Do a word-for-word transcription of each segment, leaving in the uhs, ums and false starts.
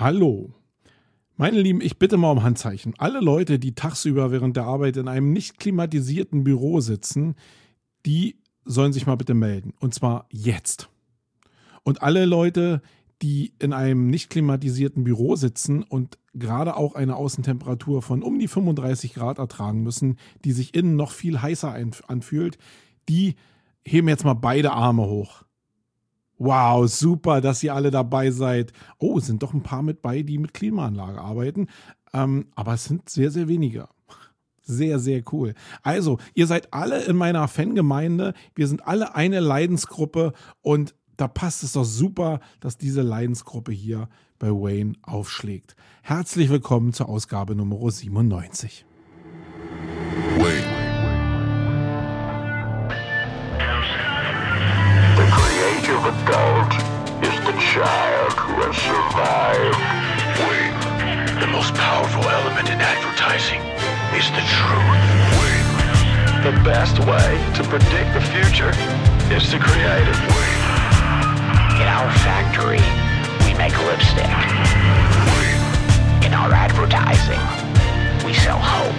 Hallo. Meine Lieben, ich bitte mal um Handzeichen. Alle Leute, die tagsüber während der Arbeit in einem nicht klimatisierten Büro sitzen, die sollen sich mal bitte melden. Und zwar jetzt. Und alle Leute, die in einem nicht klimatisierten Büro sitzen und gerade auch eine Außentemperatur von um die fünfunddreißig Grad ertragen müssen, die sich innen noch viel heißer anfühlt, die heben jetzt mal beide Arme hoch. Wow, super, dass ihr alle dabei seid. Oh, es sind doch ein paar mit bei, die mit Klimaanlage arbeiten. Ähm, aber es sind sehr, sehr wenige. Sehr, sehr cool. Also, ihr seid alle in meiner Fangemeinde. Wir sind alle eine Leidensgruppe und da passt es doch super, dass diese Leidensgruppe hier bei Wayne aufschlägt. Herzlich willkommen zur Ausgabe Nummer siebenundneunzig. Wayne. Adult is the child who has survived. Wayne, the most powerful element in advertising is the truth. Wayne, the best way to predict the future is to create it. Wayne, in our factory, we make lipstick. Wayne, in our advertising, we sell hope.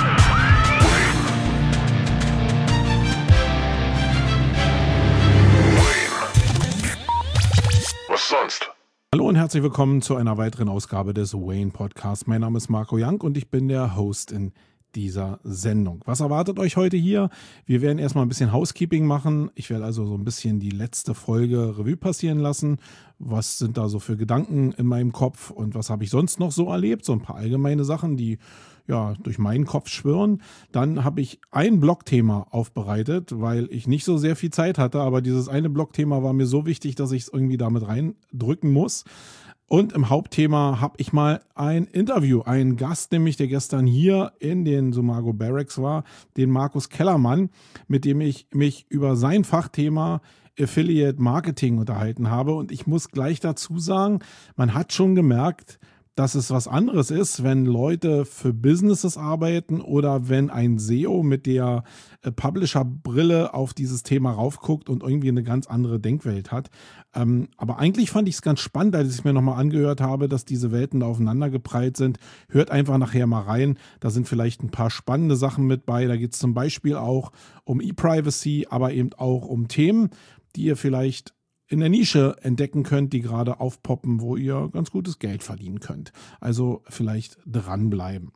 Sonst. Hallo und herzlich willkommen zu einer weiteren Ausgabe des Wayne Podcasts. Mein Name ist Marco Young und ich bin der Host in dieser Sendung. Was erwartet euch heute hier? Wir werden erstmal ein bisschen Housekeeping machen. Ich werde also so ein bisschen die letzte Folge Revue passieren lassen. Was sind da so für Gedanken in meinem Kopf und was habe ich sonst noch so erlebt? So ein paar allgemeine Sachen, die ja durch meinen Kopf schwirren. Dann habe ich ein Blogthema aufbereitet, weil ich nicht so sehr viel Zeit hatte, aber dieses eine Blogthema war mir so wichtig, dass ich es irgendwie damit reindrücken muss. Und im Hauptthema habe ich mal ein Interview, einen Gast, nämlich der gestern hier in den Sumago Barracks war, den Markus Kellermann, mit dem ich mich über sein Fachthema Affiliate Marketing unterhalten habe. Und ich muss gleich dazu sagen, man hat schon gemerkt, dass es was anderes ist, wenn Leute für Businesses arbeiten oder wenn ein S E O mit der Publisher-Brille auf dieses Thema raufguckt und irgendwie eine ganz andere Denkwelt hat. Ähm, aber eigentlich fand ich es ganz spannend, als ich es mir nochmal angehört habe, dass diese Welten da aufeinander geprallt sind. Hört einfach nachher mal rein. Da sind vielleicht ein paar spannende Sachen mit bei. Da geht es zum Beispiel auch um E-Privacy, aber eben auch um Themen, die ihr vielleicht in der Nische entdecken könnt, die gerade aufpoppen, wo ihr ganz gutes Geld verdienen könnt. Also vielleicht dranbleiben.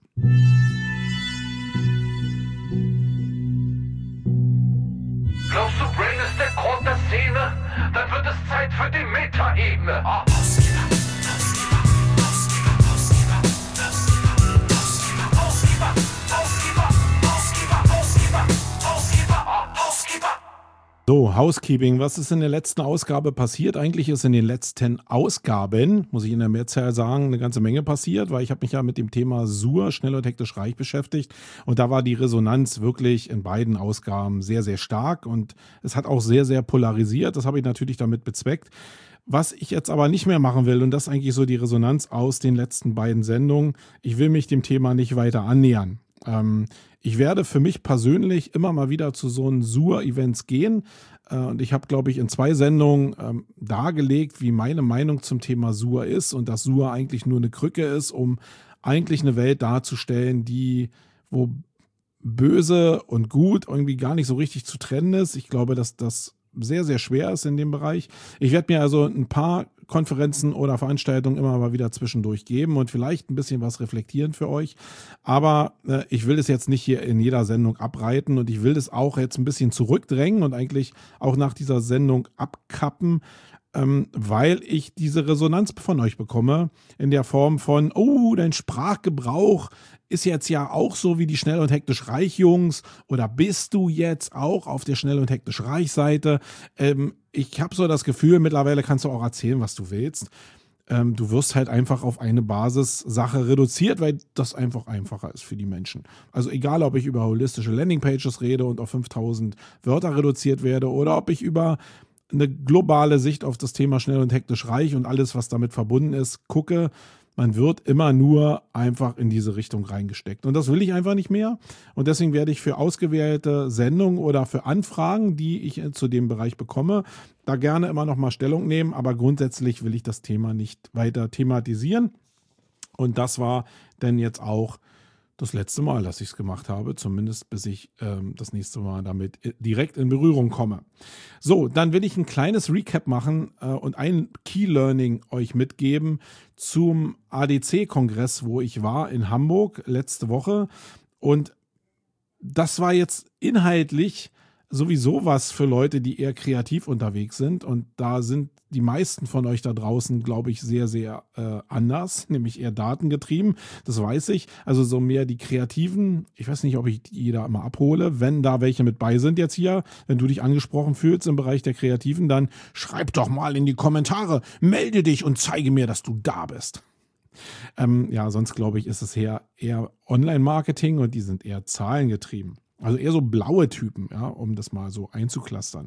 Glaubst du, Brain ist der Grund der Szene? Dann wird es Zeit für die Meta-Ebene. Oh. So, Housekeeping, was ist in der letzten Ausgabe passiert? Eigentlich ist in den letzten Ausgaben, muss ich in der Mehrzahl sagen, eine ganze Menge passiert, weil ich habe mich ja mit dem Thema S U R, schnell und hektisch reich, beschäftigt und da war die Resonanz wirklich in beiden Ausgaben sehr, sehr stark und es hat auch sehr, sehr polarisiert. Das habe ich natürlich damit bezweckt. Was ich jetzt aber nicht mehr machen will, und das ist eigentlich so die Resonanz aus den letzten beiden Sendungen, ich will mich dem Thema nicht weiter annähern. Ähm, ich werde für mich persönlich immer mal wieder zu so einen S U R-Events gehen äh, und ich habe, glaube ich, in zwei Sendungen ähm, dargelegt, wie meine Meinung zum Thema S U R ist und dass S U R eigentlich nur eine Krücke ist, um eigentlich eine Welt darzustellen, die, wo böse und gut irgendwie gar nicht so richtig zu trennen ist. Ich glaube, dass das sehr, sehr schwer ist in dem Bereich. Ich werde mir also ein paar Konferenzen oder Veranstaltungen immer mal wieder zwischendurch geben und vielleicht ein bisschen was reflektieren für euch. Aber äh, ich will es jetzt nicht hier in jeder Sendung abreiten und ich will es auch jetzt ein bisschen zurückdrängen und eigentlich auch nach dieser Sendung abkappen, ähm, weil ich diese Resonanz von euch bekomme in der Form von, oh, dein Sprachgebrauch ist jetzt ja auch so wie die Schnell und Hektisch Reich Jungs oder bist du jetzt auch auf der Schnell und Hektisch Reich Seite? Ähm, ich habe so das Gefühl, mittlerweile kannst du auch erzählen, was du willst. Ähm, du wirst halt einfach auf eine Basissache reduziert, weil das einfach einfacher ist für die Menschen. Also egal, ob ich über holistische Landingpages rede und auf fünftausend Wörter reduziert werde oder ob ich über eine globale Sicht auf das Thema Schnell und Hektisch Reich und alles, was damit verbunden ist, gucke. man wird immer nur einfach in diese Richtung reingesteckt. Und das will ich einfach nicht mehr. Und deswegen werde ich für ausgewählte Sendungen oder für Anfragen, die ich zu dem Bereich bekomme, da gerne immer noch mal Stellung nehmen. Aber grundsätzlich will ich das Thema nicht weiter thematisieren. Und das war denn jetzt auch das letzte Mal, dass ich es gemacht habe, zumindest bis ich ähm, das nächste Mal damit direkt in Berührung komme. So, dann will ich ein kleines Recap machen äh, und ein Key Learning euch mitgeben zum A D C-Kongress, wo ich war in Hamburg letzte Woche. Und das war jetzt inhaltlich sowieso was für Leute, die eher kreativ unterwegs sind. Und da sind die meisten von euch da draußen, glaube ich, sehr, sehr äh, anders, nämlich eher datengetrieben. Das weiß ich. Also so mehr die Kreativen. Ich weiß nicht, ob ich die da immer abhole. Wenn da welche mit bei sind jetzt hier, wenn du dich angesprochen fühlst im Bereich der Kreativen, dann schreib doch mal in die Kommentare, melde dich und zeige mir, dass du da bist. Ähm, ja, sonst glaube ich, ist es eher, eher Online-Marketing und die sind eher zahlengetrieben. Also eher so blaue Typen, ja, um das mal so einzuklustern.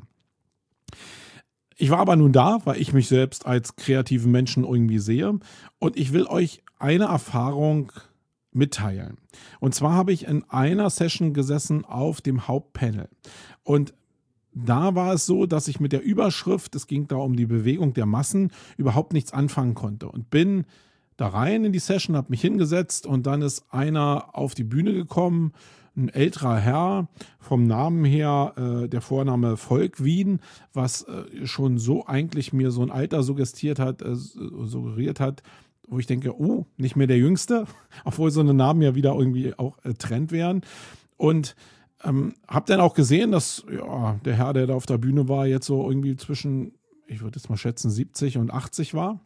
Ich war aber nun da, weil ich mich selbst als kreativen Menschen irgendwie sehe. Und ich will euch eine Erfahrung mitteilen. Und zwar habe ich in einer Session gesessen auf dem Hauptpanel. Und da war es so, dass ich mit der Überschrift, es ging da um die Bewegung der Massen, überhaupt nichts anfangen konnte. Und bin da rein in die Session, habe mich hingesetzt und dann ist einer auf die Bühne gekommen, ein älterer Herr, vom Namen her äh, der Vorname Volkwien, was äh, schon so eigentlich mir so ein Alter suggestiert hat, äh, suggeriert hat, wo ich denke, oh, nicht mehr der Jüngste, obwohl so eine Namen ja wieder irgendwie auch äh, Trend wären. Und ähm, habe dann auch gesehen, dass ja, der Herr, der da auf der Bühne war, jetzt so irgendwie zwischen, ich würde jetzt mal schätzen, siebzig und achtzig war.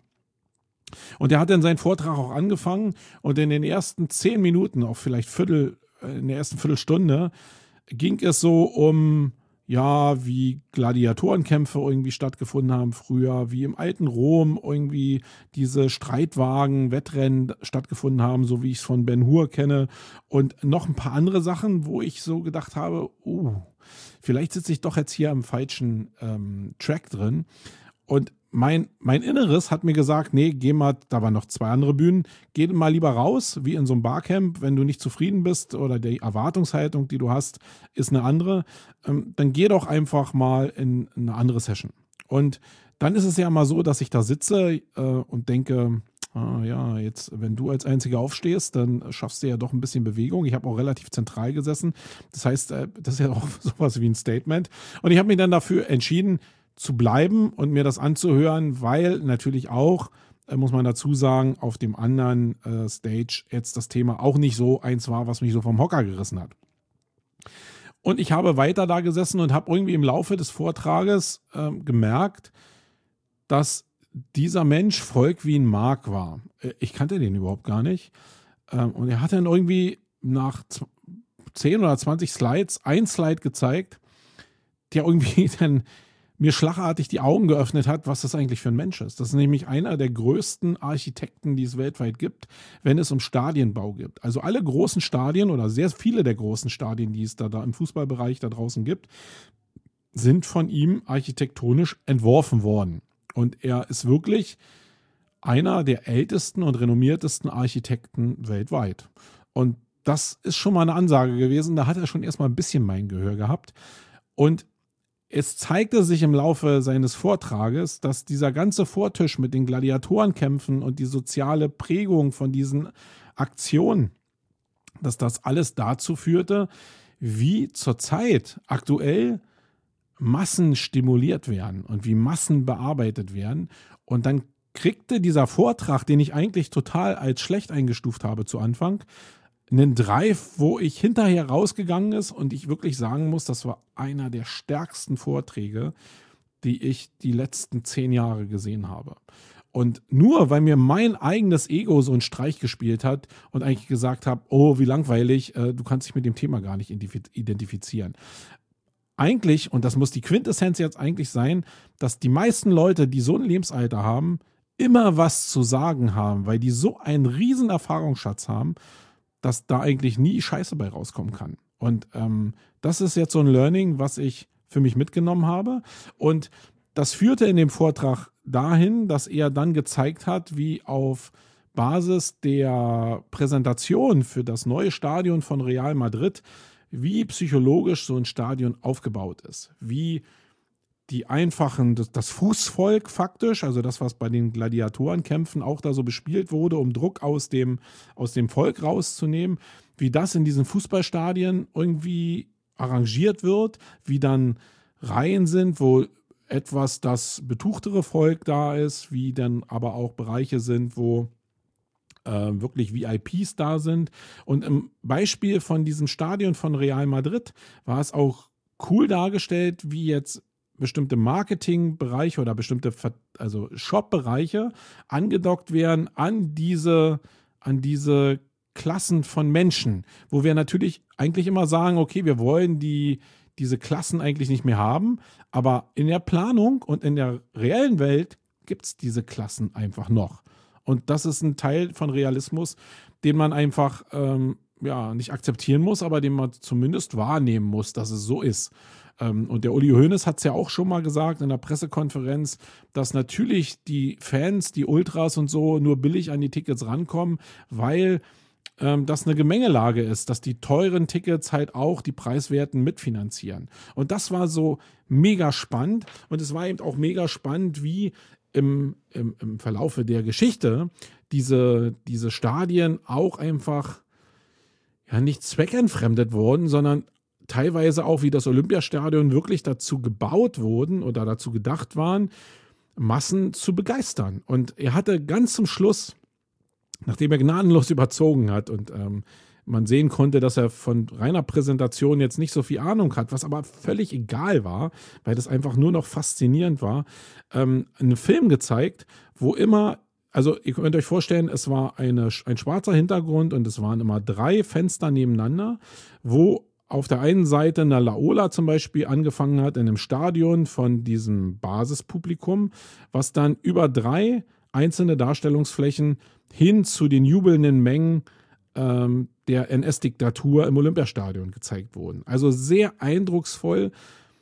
Und er hat dann seinen Vortrag auch angefangen und in den ersten zehn Minuten, auch vielleicht Viertel, in der ersten Viertelstunde ging es so um, ja, wie Gladiatorenkämpfe irgendwie stattgefunden haben früher, wie im alten Rom irgendwie diese Streitwagen, Wettrennen stattgefunden haben, so wie ich es von Ben Hur kenne und noch ein paar andere Sachen, wo ich so gedacht habe, oh, vielleicht sitze ich doch jetzt hier am falschen ähm, Track drin. Und mein, mein Inneres hat mir gesagt, nee, geh mal, da waren noch zwei andere Bühnen, geh mal lieber raus, wie in so einem Barcamp, wenn du nicht zufrieden bist oder die Erwartungshaltung, die du hast, ist eine andere, ähm, dann geh doch einfach mal in eine andere Session. Und dann ist es ja mal so, dass ich da sitze äh, und denke, ah, ja, jetzt, wenn du als Einziger aufstehst, dann schaffst du ja doch ein bisschen Bewegung. Ich habe auch relativ zentral gesessen. Das heißt, äh, das ist ja auch sowas wie ein Statement. Und ich habe mich dann dafür entschieden, zu bleiben und mir das anzuhören, weil natürlich auch, äh, muss man dazu sagen, auf dem anderen äh, Stage jetzt das Thema auch nicht so eins war, was mich so vom Hocker gerissen hat. Und ich habe weiter da gesessen und habe irgendwie im Laufe des Vortrages äh, gemerkt, dass dieser Mensch Volkwien Mark war. Äh, ich kannte den überhaupt gar nicht. Äh, und er hat dann irgendwie nach zehn oder zwanzig Slides ein Slide gezeigt, der irgendwie dann mir schlagartig die Augen geöffnet hat, was das eigentlich für ein Mensch ist. Das ist nämlich einer der größten Architekten, die es weltweit gibt, wenn es um Stadienbau geht. Also alle großen Stadien oder sehr viele der großen Stadien, die es da, da im Fußballbereich da draußen gibt, sind von ihm architektonisch entworfen worden. Und er ist wirklich einer der ältesten und renommiertesten Architekten weltweit. Und das ist schon mal eine Ansage gewesen. Da hat er schon erstmal ein bisschen mein Gehör gehabt. Und es zeigte sich im Laufe seines Vortrages, dass dieser ganze Vortisch mit den Gladiatorenkämpfen und die soziale Prägung von diesen Aktionen, dass das alles dazu führte, wie zurzeit aktuell Massen stimuliert werden und wie Massen bearbeitet werden. Und dann kriegte dieser Vortrag, den ich eigentlich total als schlecht eingestuft habe zu Anfang, einen Drive, wo ich hinterher rausgegangen ist und ich wirklich sagen muss, das war einer der stärksten Vorträge, die ich die letzten zehn Jahre gesehen habe. Und nur weil mir mein eigenes Ego so einen Streich gespielt hat und eigentlich gesagt habe, oh, wie langweilig, äh, du kannst dich mit dem Thema gar nicht identifizieren. Eigentlich, und das muss die Quintessenz jetzt eigentlich sein, dass die meisten Leute, die so ein Lebensalter haben, immer was zu sagen haben, weil die so einen riesen Erfahrungsschatz haben, dass da eigentlich nie Scheiße bei rauskommen kann. Und ähm, das ist jetzt so ein Learning, was ich für mich mitgenommen habe. Und das führte in dem Vortrag dahin, dass er dann gezeigt hat, wie auf Basis der Präsentation für das neue Stadion von Real Madrid, wie psychologisch so ein Stadion aufgebaut ist, wie die einfachen, das, das Fußvolk faktisch, also das, was bei den Gladiatorenkämpfen auch da so bespielt wurde, um Druck aus dem, aus dem Volk rauszunehmen, wie das in diesen Fußballstadien irgendwie arrangiert wird, wie dann Reihen sind, wo etwas das betuchtere Volk da ist, wie dann aber auch Bereiche sind, wo äh, wirklich V I Ps da sind. Und im Beispiel von diesem Stadion von Real Madrid war es auch cool dargestellt, wie jetzt bestimmte Marketingbereiche oder bestimmte Ver- also Shop-Bereiche angedockt werden an diese, an diese Klassen von Menschen, wo wir natürlich eigentlich immer sagen, okay, wir wollen die, diese Klassen eigentlich nicht mehr haben, aber in der Planung und in der reellen Welt gibt es diese Klassen einfach noch. Und das ist ein Teil von Realismus, den man einfach ähm, ja, nicht akzeptieren muss, aber den man zumindest wahrnehmen muss, dass es so ist. Ähm, und der Uli Hoeneß hat es ja auch schon mal gesagt in der Pressekonferenz, dass natürlich die Fans, die Ultras und so nur billig an die Tickets rankommen, weil ähm, das eine Gemengelage ist, dass die teuren Tickets halt auch die preiswerten mitfinanzieren. Und das war so mega spannend. Und es war eben auch mega spannend, wie im, im, im Verlaufe der Geschichte diese, diese Stadien auch einfach ja nicht zweckentfremdet wurden, sondern teilweise auch wie das Olympiastadion wirklich dazu gebaut wurden oder dazu gedacht waren, Massen zu begeistern. Und er hatte ganz zum Schluss, nachdem er gnadenlos überzogen hat und ähm, man sehen konnte, dass er von reiner Präsentation jetzt nicht so viel Ahnung hat, was aber völlig egal war, weil das einfach nur noch faszinierend war, ähm, einen Film gezeigt, wo immer, also ihr könnt euch vorstellen, es war eine, ein schwarzer Hintergrund und es waren immer drei Fenster nebeneinander, wo auf der einen Seite eine Laola zum Beispiel angefangen hat in einem Stadion von diesem Basispublikum, was dann über drei einzelne Darstellungsflächen hin zu den jubelnden Mengen ähm, der N S-Diktatur im Olympiastadion gezeigt wurden. Also sehr eindrucksvoll,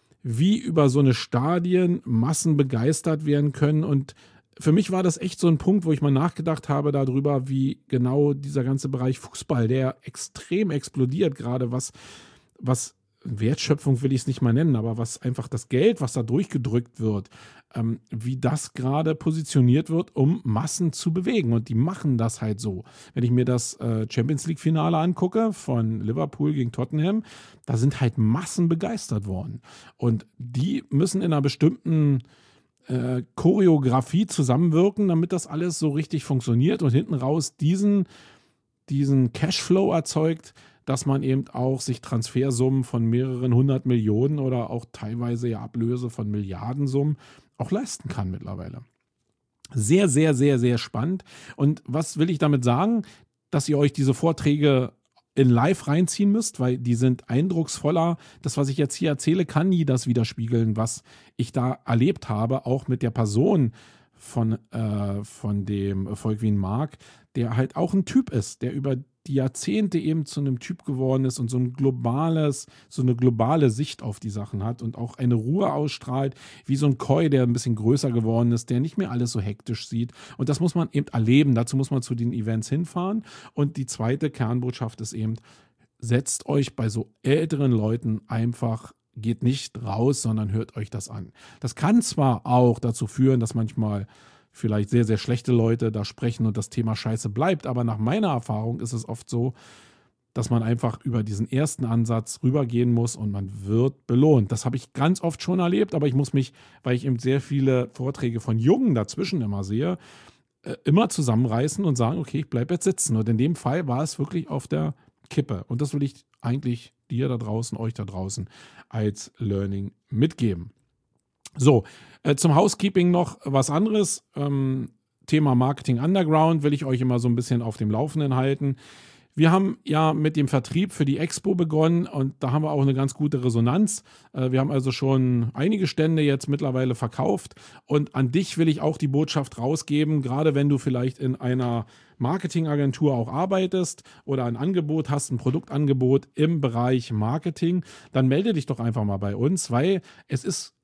wie über so eine Stadien Massen begeistert werden können. Und für mich war das echt so ein Punkt, wo ich mal nachgedacht habe darüber, wie genau dieser ganze Bereich Fußball, der extrem explodiert, gerade was, was Wertschöpfung will ich es nicht mal nennen, aber was einfach das Geld, was da durchgedrückt wird, ähm, wie das gerade positioniert wird, um Massen zu bewegen. Und die machen das halt so. Wenn ich mir das äh, Champions-League-Finale angucke von Liverpool gegen Tottenham, da sind halt Massen begeistert worden. Und die müssen in einer bestimmten äh, Choreografie zusammenwirken, damit das alles so richtig funktioniert und hinten raus diesen, diesen Cashflow erzeugt, dass man eben auch sich Transfersummen von mehreren hundert Millionen oder auch teilweise ja Ablöse von Milliardensummen auch leisten kann mittlerweile. Sehr, sehr, sehr, sehr spannend. Und was will ich damit sagen? Dass ihr euch diese Vorträge in live reinziehen müsst, weil die sind eindrucksvoller. Das, was ich jetzt hier erzähle, kann nie das widerspiegeln, was ich da erlebt habe, auch mit der Person von, äh, von dem Volkwin Mark, der halt auch ein Typ ist, der über die Jahrzehnte eben zu einem Typ geworden ist und so ein globales, so eine globale Sicht auf die Sachen hat und auch eine Ruhe ausstrahlt, wie so ein Koi, der ein bisschen größer geworden ist, der nicht mehr alles so hektisch sieht. Und das muss man eben erleben. Dazu muss man zu den Events hinfahren. Und die zweite Kernbotschaft ist eben, setzt euch bei so älteren Leuten einfach, geht nicht raus, sondern hört euch das an. Das kann zwar auch dazu führen, dass manchmal vielleicht sehr, sehr schlechte Leute da sprechen und das Thema Scheiße bleibt, aber nach meiner Erfahrung ist es oft so, dass man einfach über diesen ersten Ansatz rübergehen muss und man wird belohnt. Das habe ich ganz oft schon erlebt, aber ich muss mich, weil ich eben sehr viele Vorträge von Jungen dazwischen immer sehe, immer zusammenreißen und sagen, okay, ich bleibe jetzt sitzen. Und in dem Fall war es wirklich auf der Kippe. Und das will ich eigentlich dir da draußen, euch da draußen als Learning mitgeben. So, äh, zum Housekeeping noch was anderes. Ähm, Thema Marketing Underground will ich euch immer so ein bisschen auf dem Laufenden halten. Wir haben ja mit dem Vertrieb für die Expo begonnen und da haben wir auch eine ganz gute Resonanz. Äh, wir haben also schon einige Stände jetzt mittlerweile verkauft und an dich will ich auch die Botschaft rausgeben, gerade wenn du vielleicht in einer Marketingagentur auch arbeitest oder ein Angebot hast, ein Produktangebot im Bereich Marketing, dann melde dich doch einfach mal bei uns, weil es ist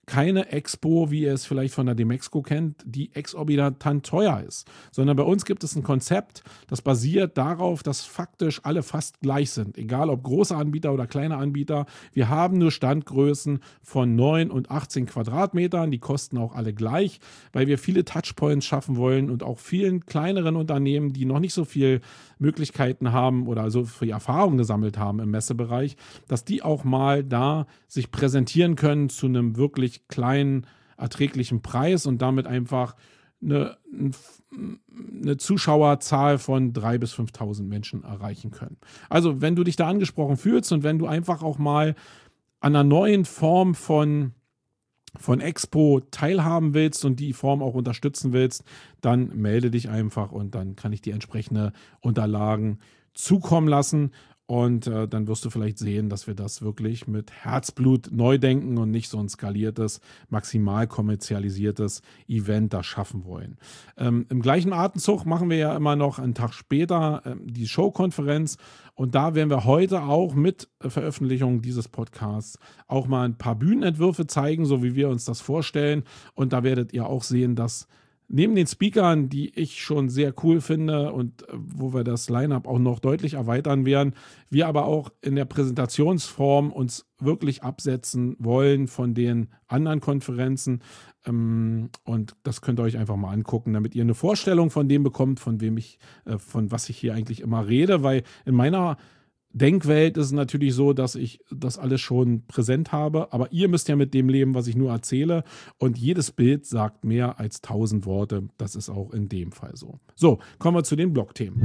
keine Expo, wie ihr es vielleicht von der Demexco kennt, die exorbitant teuer ist. Sondern bei uns gibt es ein Konzept, das basiert darauf, dass faktisch alle fast gleich sind. Egal ob große Anbieter oder kleine Anbieter. Wir haben nur Standgrößen von neun und achtzehn Quadratmetern. Die kosten auch alle gleich, weil wir viele Touchpoints schaffen wollen und auch vielen kleineren Unternehmen, die noch nicht so viel Möglichkeiten haben oder so viel Erfahrung gesammelt haben im Messebereich, dass die auch mal da sich präsentieren können zu einem wirklich kleinen, erträglichen Preis und damit einfach eine, eine Zuschauerzahl von dreitausend bis fünftausend Menschen erreichen können. Also wenn du dich da angesprochen fühlst und wenn du einfach auch mal an einer neuen Form von von Expo teilhaben willst und die Form auch unterstützen willst, dann melde dich einfach und dann kann ich dir entsprechende Unterlagen zukommen lassen. Und äh, dann wirst du vielleicht sehen, dass wir das wirklich mit Herzblut neu denken und nicht so ein skaliertes, maximal kommerzialisiertes Event da schaffen wollen. Ähm, im gleichen Atemzug machen wir ja immer noch einen Tag später äh, die Showkonferenz. Und da werden wir heute auch mit Veröffentlichung dieses Podcasts auch mal ein paar Bühnenentwürfe zeigen, so wie wir uns das vorstellen. Und da werdet ihr auch sehen, dass neben den Speakern, die ich schon sehr cool finde und wo wir das Line-Up auch noch deutlich erweitern werden, wir aber auch in der Präsentationsform uns wirklich absetzen wollen von den anderen Konferenzen. Und das könnt ihr euch einfach mal angucken, damit ihr eine Vorstellung von dem bekommt, von wem ich, von was ich hier eigentlich immer rede, weil in meiner Denkwelt ist es natürlich so, dass ich das alles schon präsent habe, aber ihr müsst ja mit dem leben, was ich nur erzähle und jedes Bild sagt mehr als tausend Worte. Das ist auch in dem Fall so. So, kommen wir zu den Blogthemen.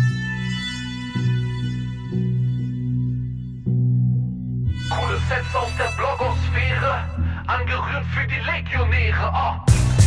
Coole Sets aus der Blogosphäre, angerührt für die Legionäre. Oh.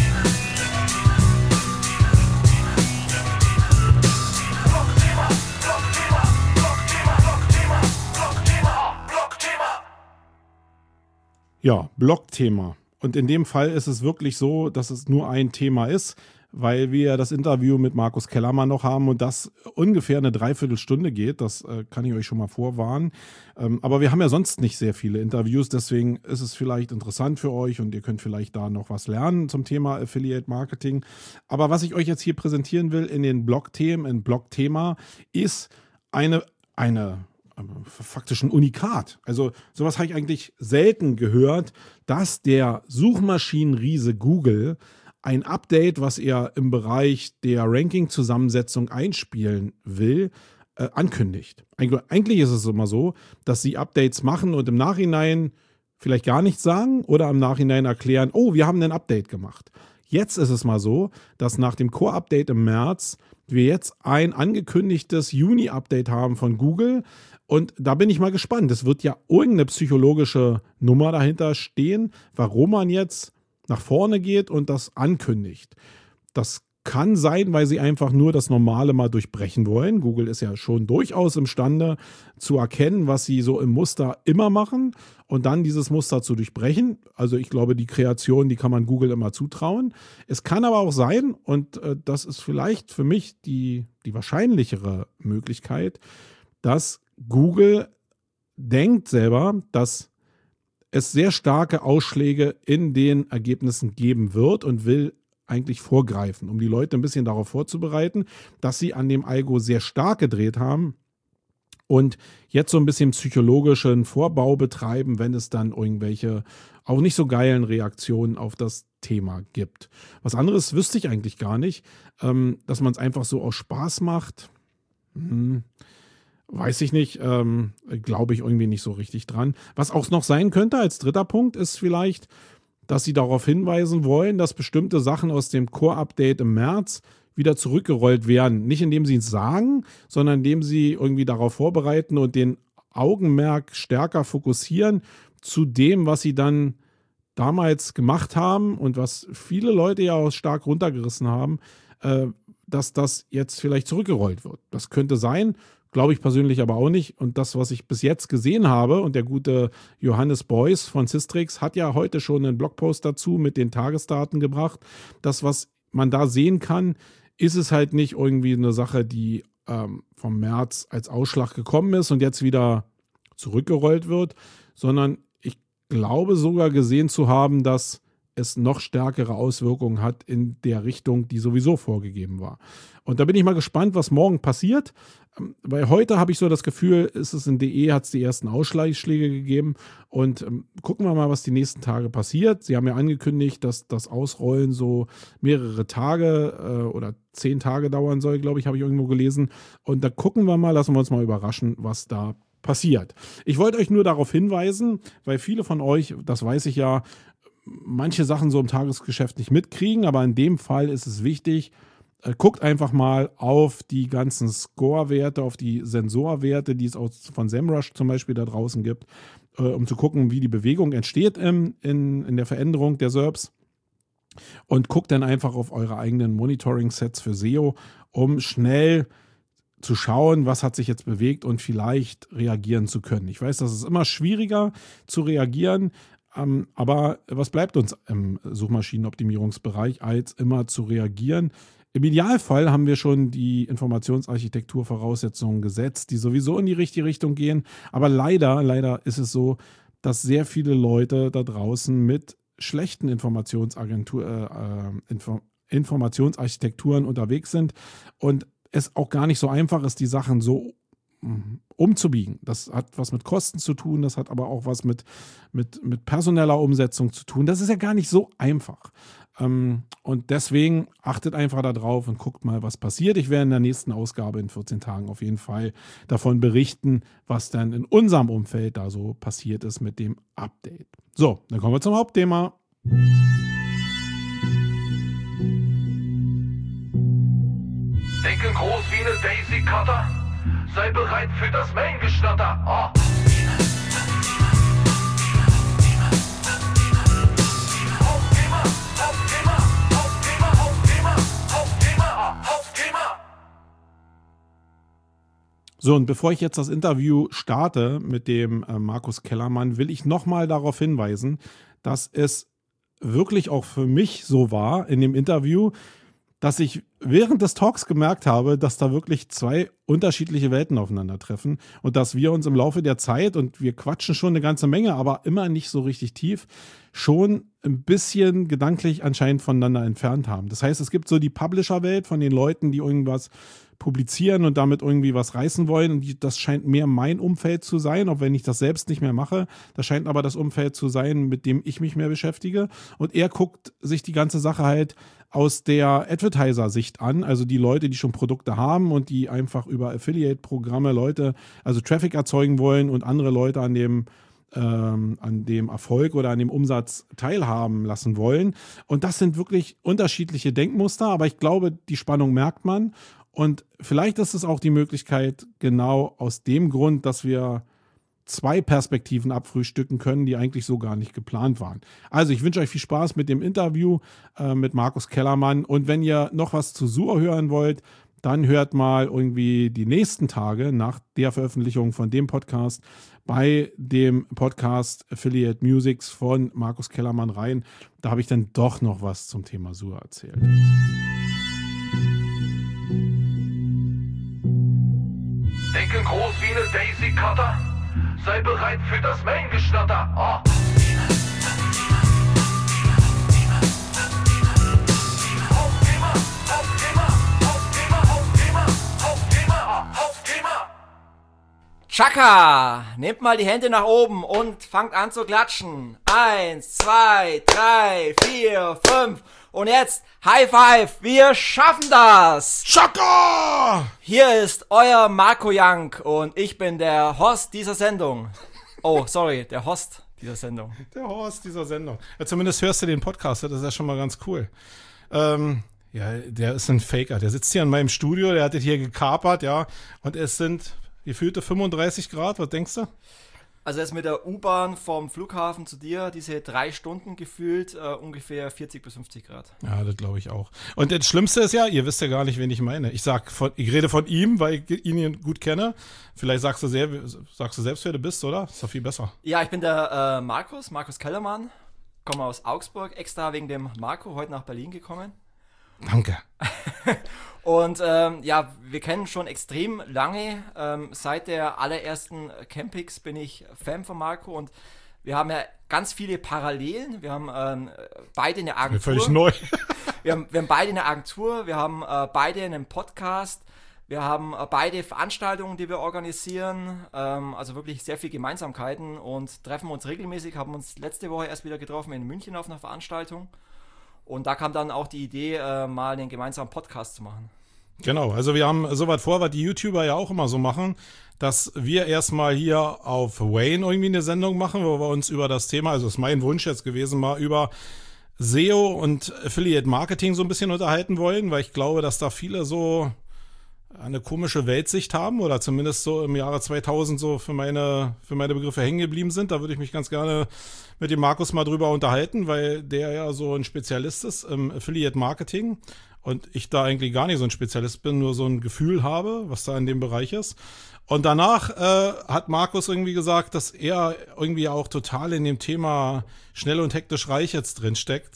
Ja, Blogthema. Und in dem Fall ist es wirklich so, dass es nur ein Thema ist, weil wir das Interview mit Markus Kellermann noch haben und das ungefähr eine Dreiviertelstunde geht. Das äh, kann ich euch schon mal vorwarnen. Ähm, aber wir haben ja sonst nicht sehr viele Interviews, deswegen ist es vielleicht interessant für euch und ihr könnt vielleicht da noch was lernen zum Thema Affiliate Marketing. Aber was ich euch jetzt hier präsentieren will in den Blogthemen, in Blogthema, ist eine, eine faktisch ein Unikat. Also sowas habe ich eigentlich selten gehört, dass der Suchmaschinenriese Google ein Update, was er im Bereich der Ranking-Zusammensetzung einspielen will, äh, ankündigt. Eig- eigentlich ist es immer so, dass sie Updates machen und im Nachhinein vielleicht gar nichts sagen oder im Nachhinein erklären, oh, wir haben ein Update gemacht. Jetzt ist es mal so, dass nach dem Core-Update im März wir jetzt ein angekündigtes Juni-Update haben von Google. Und da bin ich mal gespannt. Es wird ja irgendeine psychologische Nummer dahinter stehen, warum man jetzt nach vorne geht und das ankündigt. Das kann sein, weil sie einfach nur das Normale mal durchbrechen wollen. Google ist ja schon durchaus imstande zu erkennen, was sie so im Muster immer machen und dann dieses Muster zu durchbrechen. Also ich glaube, die Kreation, die kann man Google immer zutrauen. Es kann aber auch sein, und äh, das ist vielleicht für mich die, die wahrscheinlichere Möglichkeit, dass Google denkt selber, dass es sehr starke Ausschläge in den Ergebnissen geben wird und will eigentlich vorgreifen, um die Leute ein bisschen darauf vorzubereiten, dass sie an dem Algo sehr stark gedreht haben und jetzt so ein bisschen psychologischen Vorbau betreiben, wenn es dann irgendwelche auch nicht so geilen Reaktionen auf das Thema gibt. Was anderes wüsste ich eigentlich gar nicht, ähm, dass man es einfach so aus Spaß macht. Hm. Weiß ich nicht, ähm, glaube ich irgendwie nicht so richtig dran. Was auch noch sein könnte als dritter Punkt ist vielleicht, dass sie darauf hinweisen wollen, dass bestimmte Sachen aus dem Core-Update im März wieder zurückgerollt werden. Nicht indem sie es sagen, sondern indem sie irgendwie darauf vorbereiten und den Augenmerk stärker fokussieren zu dem, was sie dann damals gemacht haben und was viele Leute ja auch stark runtergerissen haben, äh, dass das jetzt vielleicht zurückgerollt wird. Das könnte sein. Glaube ich persönlich aber auch nicht. Und das, was ich bis jetzt gesehen habe, und der gute Johannes Beuys von Systrix hat ja heute schon einen Blogpost dazu mit den Tagesdaten gebracht. Das, was man da sehen kann, ist es halt nicht irgendwie eine Sache, die ähm, vom März als Ausschlag gekommen ist und jetzt wieder zurückgerollt wird, sondern ich glaube sogar gesehen zu haben, dass es noch stärkere Auswirkungen hat in der Richtung, die sowieso vorgegeben war. Und da bin ich mal gespannt, was morgen passiert. Weil heute habe ich so das Gefühl, ist es in D E, hat es die ersten Ausschläge gegeben. Und ähm, gucken wir mal, was die nächsten Tage passiert. Sie haben ja angekündigt, dass das Ausrollen so mehrere Tage äh, oder zehn Tage dauern soll, glaube ich, habe ich irgendwo gelesen. Und da gucken wir mal, lassen wir uns mal überraschen, was da passiert. Ich wollte euch nur darauf hinweisen, weil viele von euch, das weiß ich ja, manche Sachen so im Tagesgeschäft nicht mitkriegen, aber in dem Fall ist es wichtig, äh, guckt einfach mal auf die ganzen Score-Werte, auf die Sensorwerte, die es auch von SEMrush zum Beispiel da draußen gibt, äh, um zu gucken, wie die Bewegung entsteht im, in, in der Veränderung der S E R Ps. Und guckt dann einfach auf eure eigenen Monitoring-Sets für S E O, um schnell zu schauen, was hat sich jetzt bewegt und vielleicht reagieren zu können. Ich weiß, das ist immer schwieriger zu reagieren, ähm, aber was bleibt uns im Suchmaschinenoptimierungsbereich, als immer zu reagieren? Im Idealfall haben wir schon die Informationsarchitektur-Voraussetzungen gesetzt, die sowieso in die richtige Richtung gehen, aber leider, leider ist es so, dass sehr viele Leute da draußen mit schlechten Informationsagentur, äh, Info- Informationsarchitekturen unterwegs sind und es auch gar nicht so einfach ist, die Sachen so umzubiegen. Das hat was mit Kosten zu tun, das hat aber auch was mit, mit, mit personeller Umsetzung zu tun. Das ist ja gar nicht so einfach. Ähm, und deswegen achtet einfach da drauf und guckt mal, was passiert. Ich werde in der nächsten Ausgabe in vierzehn Tagen auf jeden Fall davon berichten, was dann in unserem Umfeld da so passiert ist mit dem Update. So, dann kommen wir zum Hauptthema. Denken groß wie eine Daisy Cutter. Sei bereit für das Main-Geschnatter. Oh. Hauptthema, Hauptthema, Hauptthema, Hauptthema, Hauptthema, Hauptthema. So, und bevor ich jetzt das Interview starte mit dem äh, Markus Kellermann, will ich nochmal darauf hinweisen, dass es wirklich auch für mich so war in dem Interview, dass ich während des Talks gemerkt habe, dass da wirklich zwei unterschiedliche Welten aufeinandertreffen und dass wir uns im Laufe der Zeit, und wir quatschen schon eine ganze Menge, aber immer nicht so richtig tief, schon ein bisschen gedanklich anscheinend voneinander entfernt haben. Das heißt, es gibt so die Publisher-Welt von den Leuten, die irgendwas publizieren und damit irgendwie was reißen wollen. Und die, das scheint mehr mein Umfeld zu sein, auch wenn ich das selbst nicht mehr mache. Das scheint aber das Umfeld zu sein, mit dem ich mich mehr beschäftige. Und er guckt sich die ganze Sache halt aus der Advertiser-Sicht an, also die Leute, die schon Produkte haben und die einfach über Affiliate-Programme Leute, also Traffic erzeugen wollen und andere Leute an dem ähm, an dem Erfolg oder an dem Umsatz teilhaben lassen wollen. Und das sind wirklich unterschiedliche Denkmuster, aber ich glaube, die Spannung merkt man. Und vielleicht ist es auch die Möglichkeit, genau aus dem Grund, dass wir zwei Perspektiven abfrühstücken können, die eigentlich so gar nicht geplant waren. Also ich wünsche euch viel Spaß mit dem Interview äh, mit Markus Kellermann. Und wenn ihr noch was zu S U R hören wollt, dann hört mal irgendwie die nächsten Tage nach der Veröffentlichung von dem Podcast bei dem Podcast Affiliate Musics von Markus Kellermann rein. Da habe ich dann doch noch was zum Thema S U R erzählt. Denken groß wie eine Daisy Cutter. Sei bereit für das Main-Geschnatter. Oh. Hauptthema, Hauptthema, Hauptthema, Hauptthema, Hauptthema, Hauptthema. Chaka! Nehmt mal die Hände nach oben und fangt an zu klatschen. Eins, zwei, drei, vier, fünf. Und jetzt High Five, wir schaffen das! Chaka! Hier ist euer Marco Young und ich bin der Host dieser Sendung. Oh, sorry, der Host dieser Sendung. Der Host dieser Sendung. Ja, zumindest hörst du den Podcast, das ist ja schon mal ganz cool. Ähm, ja, der ist ein Faker. Der sitzt hier in meinem Studio, der hat das hier gekapert, ja. Und es sind gefühlte fünfunddreißig Grad, was denkst du? Also jetzt mit der U-Bahn vom Flughafen zu dir, diese drei Stunden gefühlt, äh, ungefähr vierzig bis fünfzig Grad. Ja, das glaube ich auch. Und das Schlimmste ist ja, ihr wisst ja gar nicht, wen ich meine. Ich sag von, ich rede von ihm, weil ich ihn gut kenne. Vielleicht sagst du, sehr, sagst du selbst, wer du bist, oder? Ist doch viel besser. Ja, ich bin der äh, Markus, Markus Kellermann, komme aus Augsburg, extra wegen dem Marco heute nach Berlin gekommen. Danke. Und ähm, ja, wir kennen schon extrem lange. Ähm, seit der allerersten Campix bin ich Fan von Marco und Wir haben ja ganz viele Parallelen. Wir haben ähm, beide eine Agentur. Völlig neu. wir, haben, wir haben beide eine Agentur. Wir haben äh, beide einen Podcast. Wir haben äh, beide Veranstaltungen, die wir organisieren. Ähm, also wirklich sehr viele Gemeinsamkeiten und treffen uns regelmäßig. Haben uns letzte Woche erst wieder getroffen in München auf einer Veranstaltung. Und da kam dann auch die Idee, äh, mal einen gemeinsamen Podcast zu machen. Genau, also wir haben so weit vor, was die YouTuber ja auch immer so machen, dass wir erstmal hier auf Wayne irgendwie eine Sendung machen, wo wir uns über das Thema, also ist mein Wunsch jetzt gewesen, mal über S E O und Affiliate Marketing so ein bisschen unterhalten wollen, weil ich glaube, dass da viele so eine komische Weltsicht haben oder zumindest so im Jahre zweitausend so für meine, für meine Begriffe hängen geblieben sind. Da würde ich mich ganz gerne mit dem Markus mal drüber unterhalten, weil der ja so ein Spezialist ist im Affiliate Marketing. Und ich da eigentlich gar nicht so ein Spezialist bin, nur so ein Gefühl habe, was da in dem Bereich ist. Und danach äh, hat Markus irgendwie gesagt, dass er irgendwie auch total in dem Thema schnell und hektisch reich jetzt drin steckt.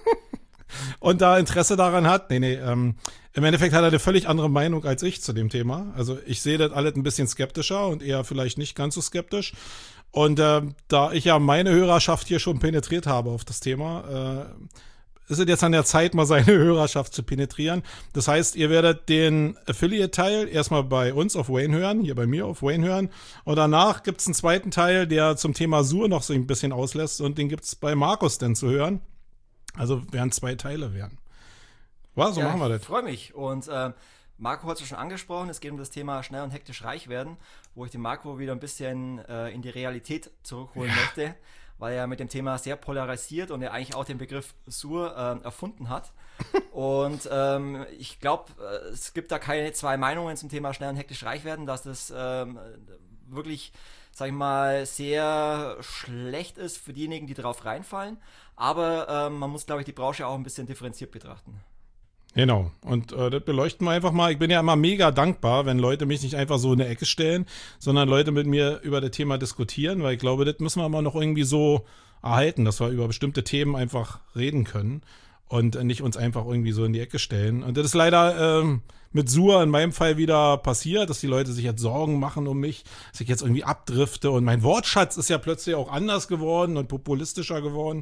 Und da Interesse daran hat. Nee, nee, ähm, im Endeffekt hat er eine völlig andere Meinung als ich zu dem Thema. Also ich sehe das alles ein bisschen skeptischer und eher vielleicht nicht ganz so skeptisch. Und äh, da ich ja meine Hörerschaft hier schon penetriert habe auf das Thema, äh, ist es jetzt an der Zeit, mal seine Hörerschaft zu penetrieren. Das heißt, ihr werdet den Affiliate-Teil erstmal bei uns auf Wayne hören, hier bei mir auf Wayne hören. Und danach gibt es einen zweiten Teil, der zum Thema S U R noch so ein bisschen auslässt. Und den gibt es bei Markus dann zu hören. Also werden zwei Teile werden. Was, so ja, machen wir das. Ich freue mich. Und äh, Marco hat es schon angesprochen, es geht um das Thema schnell und hektisch reich werden, wo ich den Marco wieder ein bisschen äh, in die Realität zurückholen ja. möchte, weil er mit dem Thema sehr polarisiert und er eigentlich auch den Begriff S U R äh, erfunden hat. Und ähm, ich glaube, äh, es gibt da keine zwei Meinungen zum Thema schnell und hektisch reich werden, dass das ähm, wirklich, sag ich mal, sehr schlecht ist für diejenigen, die darauf reinfallen. Aber ähm, man muss, glaube ich, die Branche auch ein bisschen differenziert betrachten. Genau. Und äh, das beleuchten wir einfach mal. Ich bin ja immer mega dankbar, wenn Leute mich nicht einfach so in eine Ecke stellen, sondern Leute mit mir über das Thema diskutieren, weil ich glaube, das müssen wir immer noch irgendwie so erhalten, dass wir über bestimmte Themen einfach reden können und nicht uns einfach irgendwie so in die Ecke stellen. Und das ist leider ähm, mit S U R in meinem Fall wieder passiert, dass die Leute sich jetzt Sorgen machen um mich, dass ich jetzt irgendwie abdrifte und mein Wortschatz ist ja plötzlich auch anders geworden und populistischer geworden.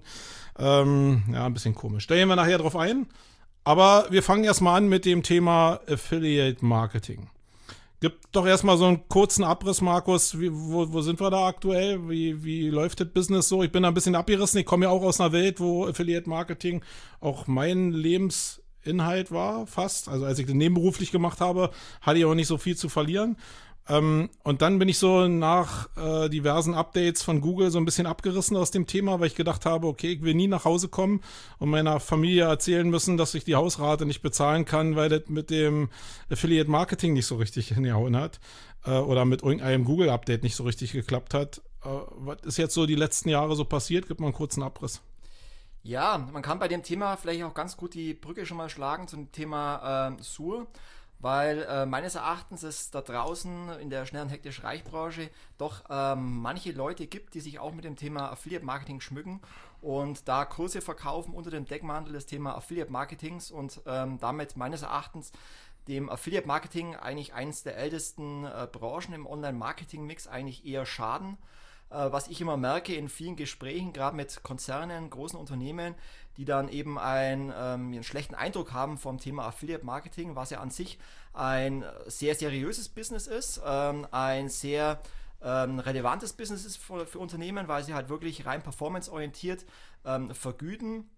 Ähm, ja, ein bisschen komisch. Da gehen wir nachher drauf ein. Aber wir fangen erstmal an mit dem Thema Affiliate Marketing. Gib doch erstmal so einen kurzen Abriss, Markus. Wie, wo, wo sind wir da aktuell? Wie, wie läuft das Business so? Ich bin da ein bisschen abgerissen. Ich komme ja auch aus einer Welt, wo Affiliate Marketing auch mein Lebensinhalt war, fast. Also als ich das nebenberuflich gemacht habe, hatte ich auch nicht so viel zu verlieren. Ähm, und dann bin ich so nach äh, diversen Updates von Google so ein bisschen abgerissen aus dem Thema, weil ich gedacht habe, okay, ich will nie nach Hause kommen und meiner Familie erzählen müssen, dass ich die Hausrate nicht bezahlen kann, weil das mit dem Affiliate Marketing nicht so richtig hingehauen hat äh, oder mit irgendeinem Google-Update nicht so richtig geklappt hat. Äh, was ist jetzt so die letzten Jahre so passiert? Gib mal einen kurzen Abriss. Ja, man kann bei dem Thema vielleicht auch ganz gut die Brücke schon mal schlagen zum Thema äh, S U R. Weil äh, meines Erachtens es da draußen in der schnell und hektisch Reich-Branche doch ähm, manche Leute gibt, die sich auch mit dem Thema Affiliate-Marketing schmücken und da Kurse verkaufen unter dem Deckmantel des Thema Affiliate-Marketings und ähm, damit meines Erachtens dem Affiliate-Marketing eigentlich eines der ältesten äh, Branchen im Online-Marketing-Mix eigentlich eher schaden. Äh, was ich immer merke in vielen Gesprächen, gerade mit Konzernen, großen Unternehmen, die dann eben ein, ähm, einen schlechten Eindruck haben vom Thema Affiliate Marketing, was ja an sich ein sehr seriöses Business ist, ähm, ein sehr ähm, relevantes Business ist für, für Unternehmen, weil sie halt wirklich rein performanceorientiert ähm, vergüten.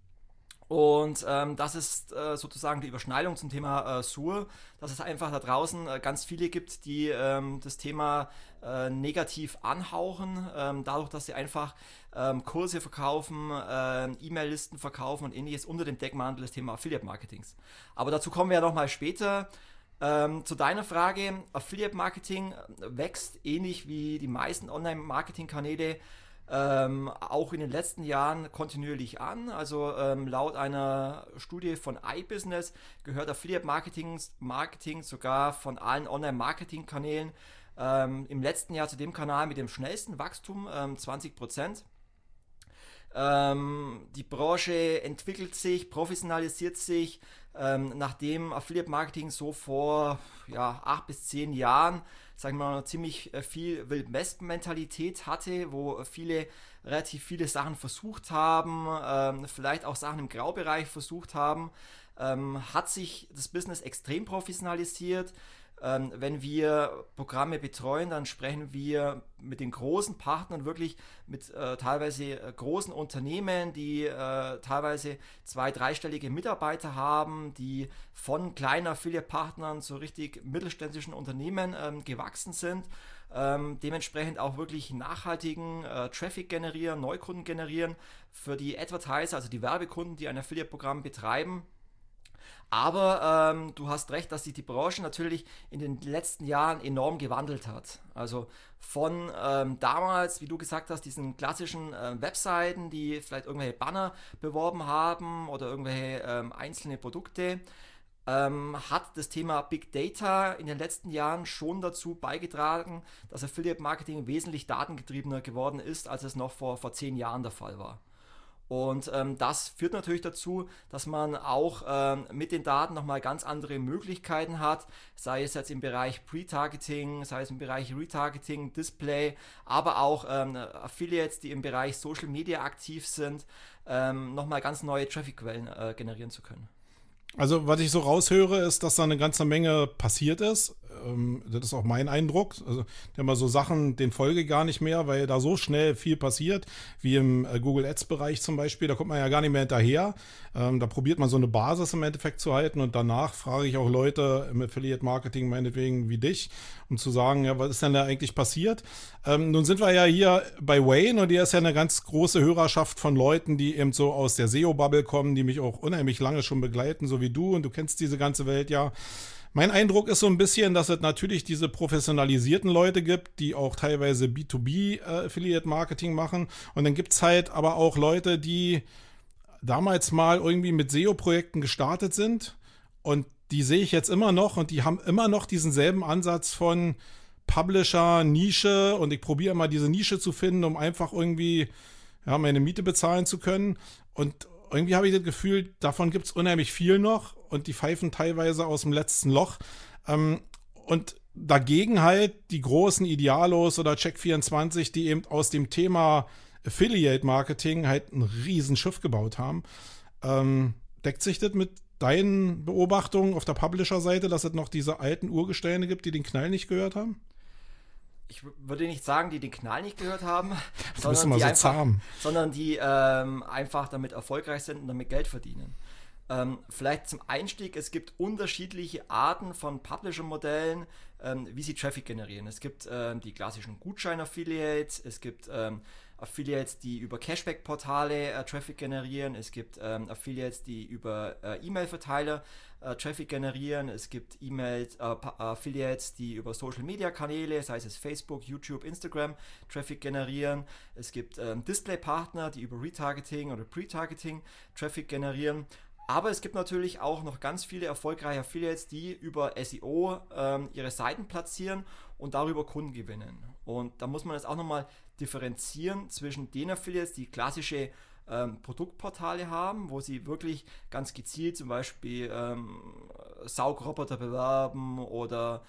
Und ähm, das ist äh, sozusagen die Überschneidung zum Thema äh, S U R, dass es einfach da draußen äh, ganz viele gibt, die ähm, das Thema äh, negativ anhauchen, ähm, dadurch, dass sie einfach ähm, Kurse verkaufen, äh, E-Mail-Listen verkaufen und ähnliches unter dem Deckmantel des Thema Affiliate-Marketings. Aber dazu kommen wir ja nochmal später. Ähm, zu deiner Frage, Affiliate-Marketing wächst ähnlich wie die meisten Online-Marketing-Kanäle Ähm, auch in den letzten Jahren kontinuierlich an. Also ähm, laut einer Studie von iBusiness gehört Affiliate Marketing, Marketing sogar von allen Online-Marketing-Kanälen ähm, im letzten Jahr zu dem Kanal mit dem schnellsten Wachstum, ähm, zwanzig Prozent. Ähm, die Branche entwickelt sich, professionalisiert sich, ähm, nachdem Affiliate Marketing so vor ja, acht bis zehn Jahren, sagen wir mal, ziemlich viel Wild West-Mentalität hatte, wo viele relativ viele Sachen versucht haben, ähm, vielleicht auch Sachen im Graubereich versucht haben, ähm, hat sich das Business extrem professionalisiert. Ähm, wenn wir Programme betreuen, dann sprechen wir mit den großen Partnern, wirklich mit äh, teilweise äh, großen Unternehmen, die äh, teilweise zwei-, dreistellige Mitarbeiter haben, die von kleinen Affiliate-Partnern zu richtig mittelständischen Unternehmen ähm, gewachsen sind. Ähm, dementsprechend auch wirklich nachhaltigen äh, Traffic generieren, Neukunden generieren für die Advertiser, also die Werbekunden, die ein Affiliate-Programm betreiben. Aber ähm, du hast recht, dass sich die Branche natürlich in den letzten Jahren enorm gewandelt hat. Also von ähm, damals, wie du gesagt hast, diesen klassischen äh, Webseiten, die vielleicht irgendwelche Banner beworben haben oder irgendwelche ähm, einzelne Produkte, ähm, hat das Thema Big Data in den letzten Jahren schon dazu beigetragen, dass Affiliate Marketing wesentlich datengetriebener geworden ist, als es noch vor, vor zehn Jahren der Fall war. Und ähm, das führt natürlich dazu, dass man auch ähm, mit den Daten nochmal ganz andere Möglichkeiten hat, sei es jetzt im Bereich Pre-Targeting, sei es im Bereich Retargeting, Display, aber auch ähm, Affiliates, die im Bereich Social Media aktiv sind, ähm, nochmal ganz neue Traffic-Quellen äh, generieren zu können. Also was ich so raushöre, ist, dass da eine ganze Menge passiert ist. Ähm, das ist auch mein Eindruck. Also der mal so Sachen, den folge gar nicht mehr, weil da so schnell viel passiert, wie im äh, Google Ads-Bereich zum Beispiel. Da kommt man ja gar nicht mehr hinterher. Ähm, da probiert man so eine Basis im Endeffekt zu halten und danach frage ich auch Leute im Affiliate-Marketing meinetwegen wie dich, um zu sagen, ja, was ist denn da eigentlich passiert? Ähm, nun sind wir ja hier bei Wayne und hier ist ja eine ganz große Hörerschaft von Leuten, die eben so aus der S E O-Bubble kommen, die mich auch unheimlich lange schon begleiten, so wie du, und du kennst diese ganze Welt ja. Mein Eindruck ist so ein bisschen, dass es natürlich diese professionalisierten Leute gibt, die auch teilweise B zwei B äh, Affiliate Marketing machen, und dann gibt es halt aber auch Leute, die damals mal irgendwie mit S E O-Projekten gestartet sind, und die sehe ich jetzt immer noch, und die haben immer noch diesen selben Ansatz von Publisher, Nische, und ich probiere immer diese Nische zu finden, um einfach irgendwie ja, meine Miete bezahlen zu können, und irgendwie habe ich das Gefühl, davon gibt es unheimlich viel noch, und die pfeifen teilweise aus dem letzten Loch. Ähm, und dagegen halt die großen Idealos oder Check vierundzwanzig, die eben aus dem Thema Affiliate Marketing halt ein Riesenschiff gebaut haben. Ähm, deckt sich das mit deinen Beobachtungen auf der Publisher-Seite, dass es noch diese alten Urgesteine gibt, die den Knall nicht gehört haben? Ich würde nicht sagen, die den Knall nicht gehört haben, sondern sondern die, die, so einfach, sondern die ähm, einfach damit erfolgreich sind und damit Geld verdienen. Ähm, vielleicht zum Einstieg, es gibt unterschiedliche Arten von Publisher-Modellen, ähm, wie sie Traffic generieren. Es gibt ähm, die klassischen Gutschein-Affiliates, es gibt ähm, Affiliates, die über Cashback-Portale äh, Traffic generieren, es gibt ähm, Affiliates, die über äh, E-Mail-Verteiler äh, Traffic generieren, es gibt E-Mail äh, Affiliates, die über Social-Media-Kanäle, sei es Facebook, YouTube, Instagram, Traffic generieren, es gibt ähm, Display-Partner, die über Retargeting oder Pre-Targeting Traffic generieren. Aber es gibt natürlich auch noch ganz viele erfolgreiche Affiliates, die über S E O ähm, ihre Seiten platzieren und darüber Kunden gewinnen. Und da muss man jetzt auch nochmal differenzieren zwischen den Affiliates, die klassische ähm, Produktportale haben, wo sie wirklich ganz gezielt zum Beispiel ähm, Saugroboter bewerben oder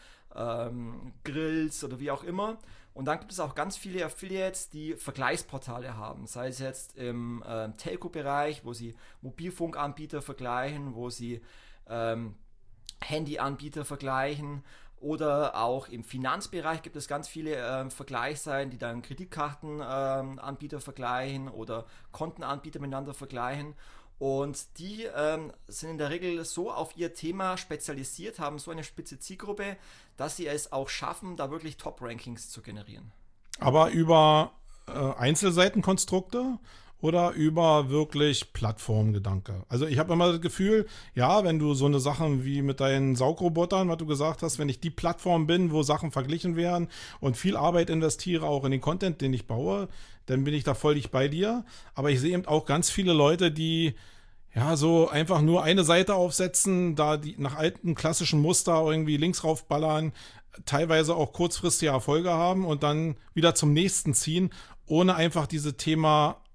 ähm, Grills oder wie auch immer. Und dann gibt es auch ganz viele Affiliates, die Vergleichsportale haben, sei es jetzt im äh, Telco-Bereich, wo sie Mobilfunkanbieter vergleichen, wo sie ähm, Handyanbieter vergleichen, oder auch im Finanzbereich gibt es ganz viele äh, Vergleichsseiten, die dann Kreditkartenanbieter äh, vergleichen oder Kontenanbieter miteinander vergleichen. Und die ähm, sind in der Regel so auf ihr Thema spezialisiert, haben so eine spitze Zielgruppe, dass sie es auch schaffen, da wirklich Top-Rankings zu generieren. Aber über äh, Einzelseitenkonstrukte oder über wirklich Plattformgedanke? Also ich habe immer das Gefühl, ja, wenn du so eine Sachen wie mit deinen Saugrobotern, was du gesagt hast, wenn ich die Plattform bin, wo Sachen verglichen werden und viel Arbeit investiere, auch in den Content, den ich baue, dann bin ich da völlig bei dir. Aber ich sehe eben auch ganz viele Leute, die ja so einfach nur eine Seite aufsetzen, da die nach alten klassischen Muster irgendwie links raufballern, teilweise auch kurzfristige Erfolge haben und dann wieder zum nächsten ziehen, ohne einfach dieses Thema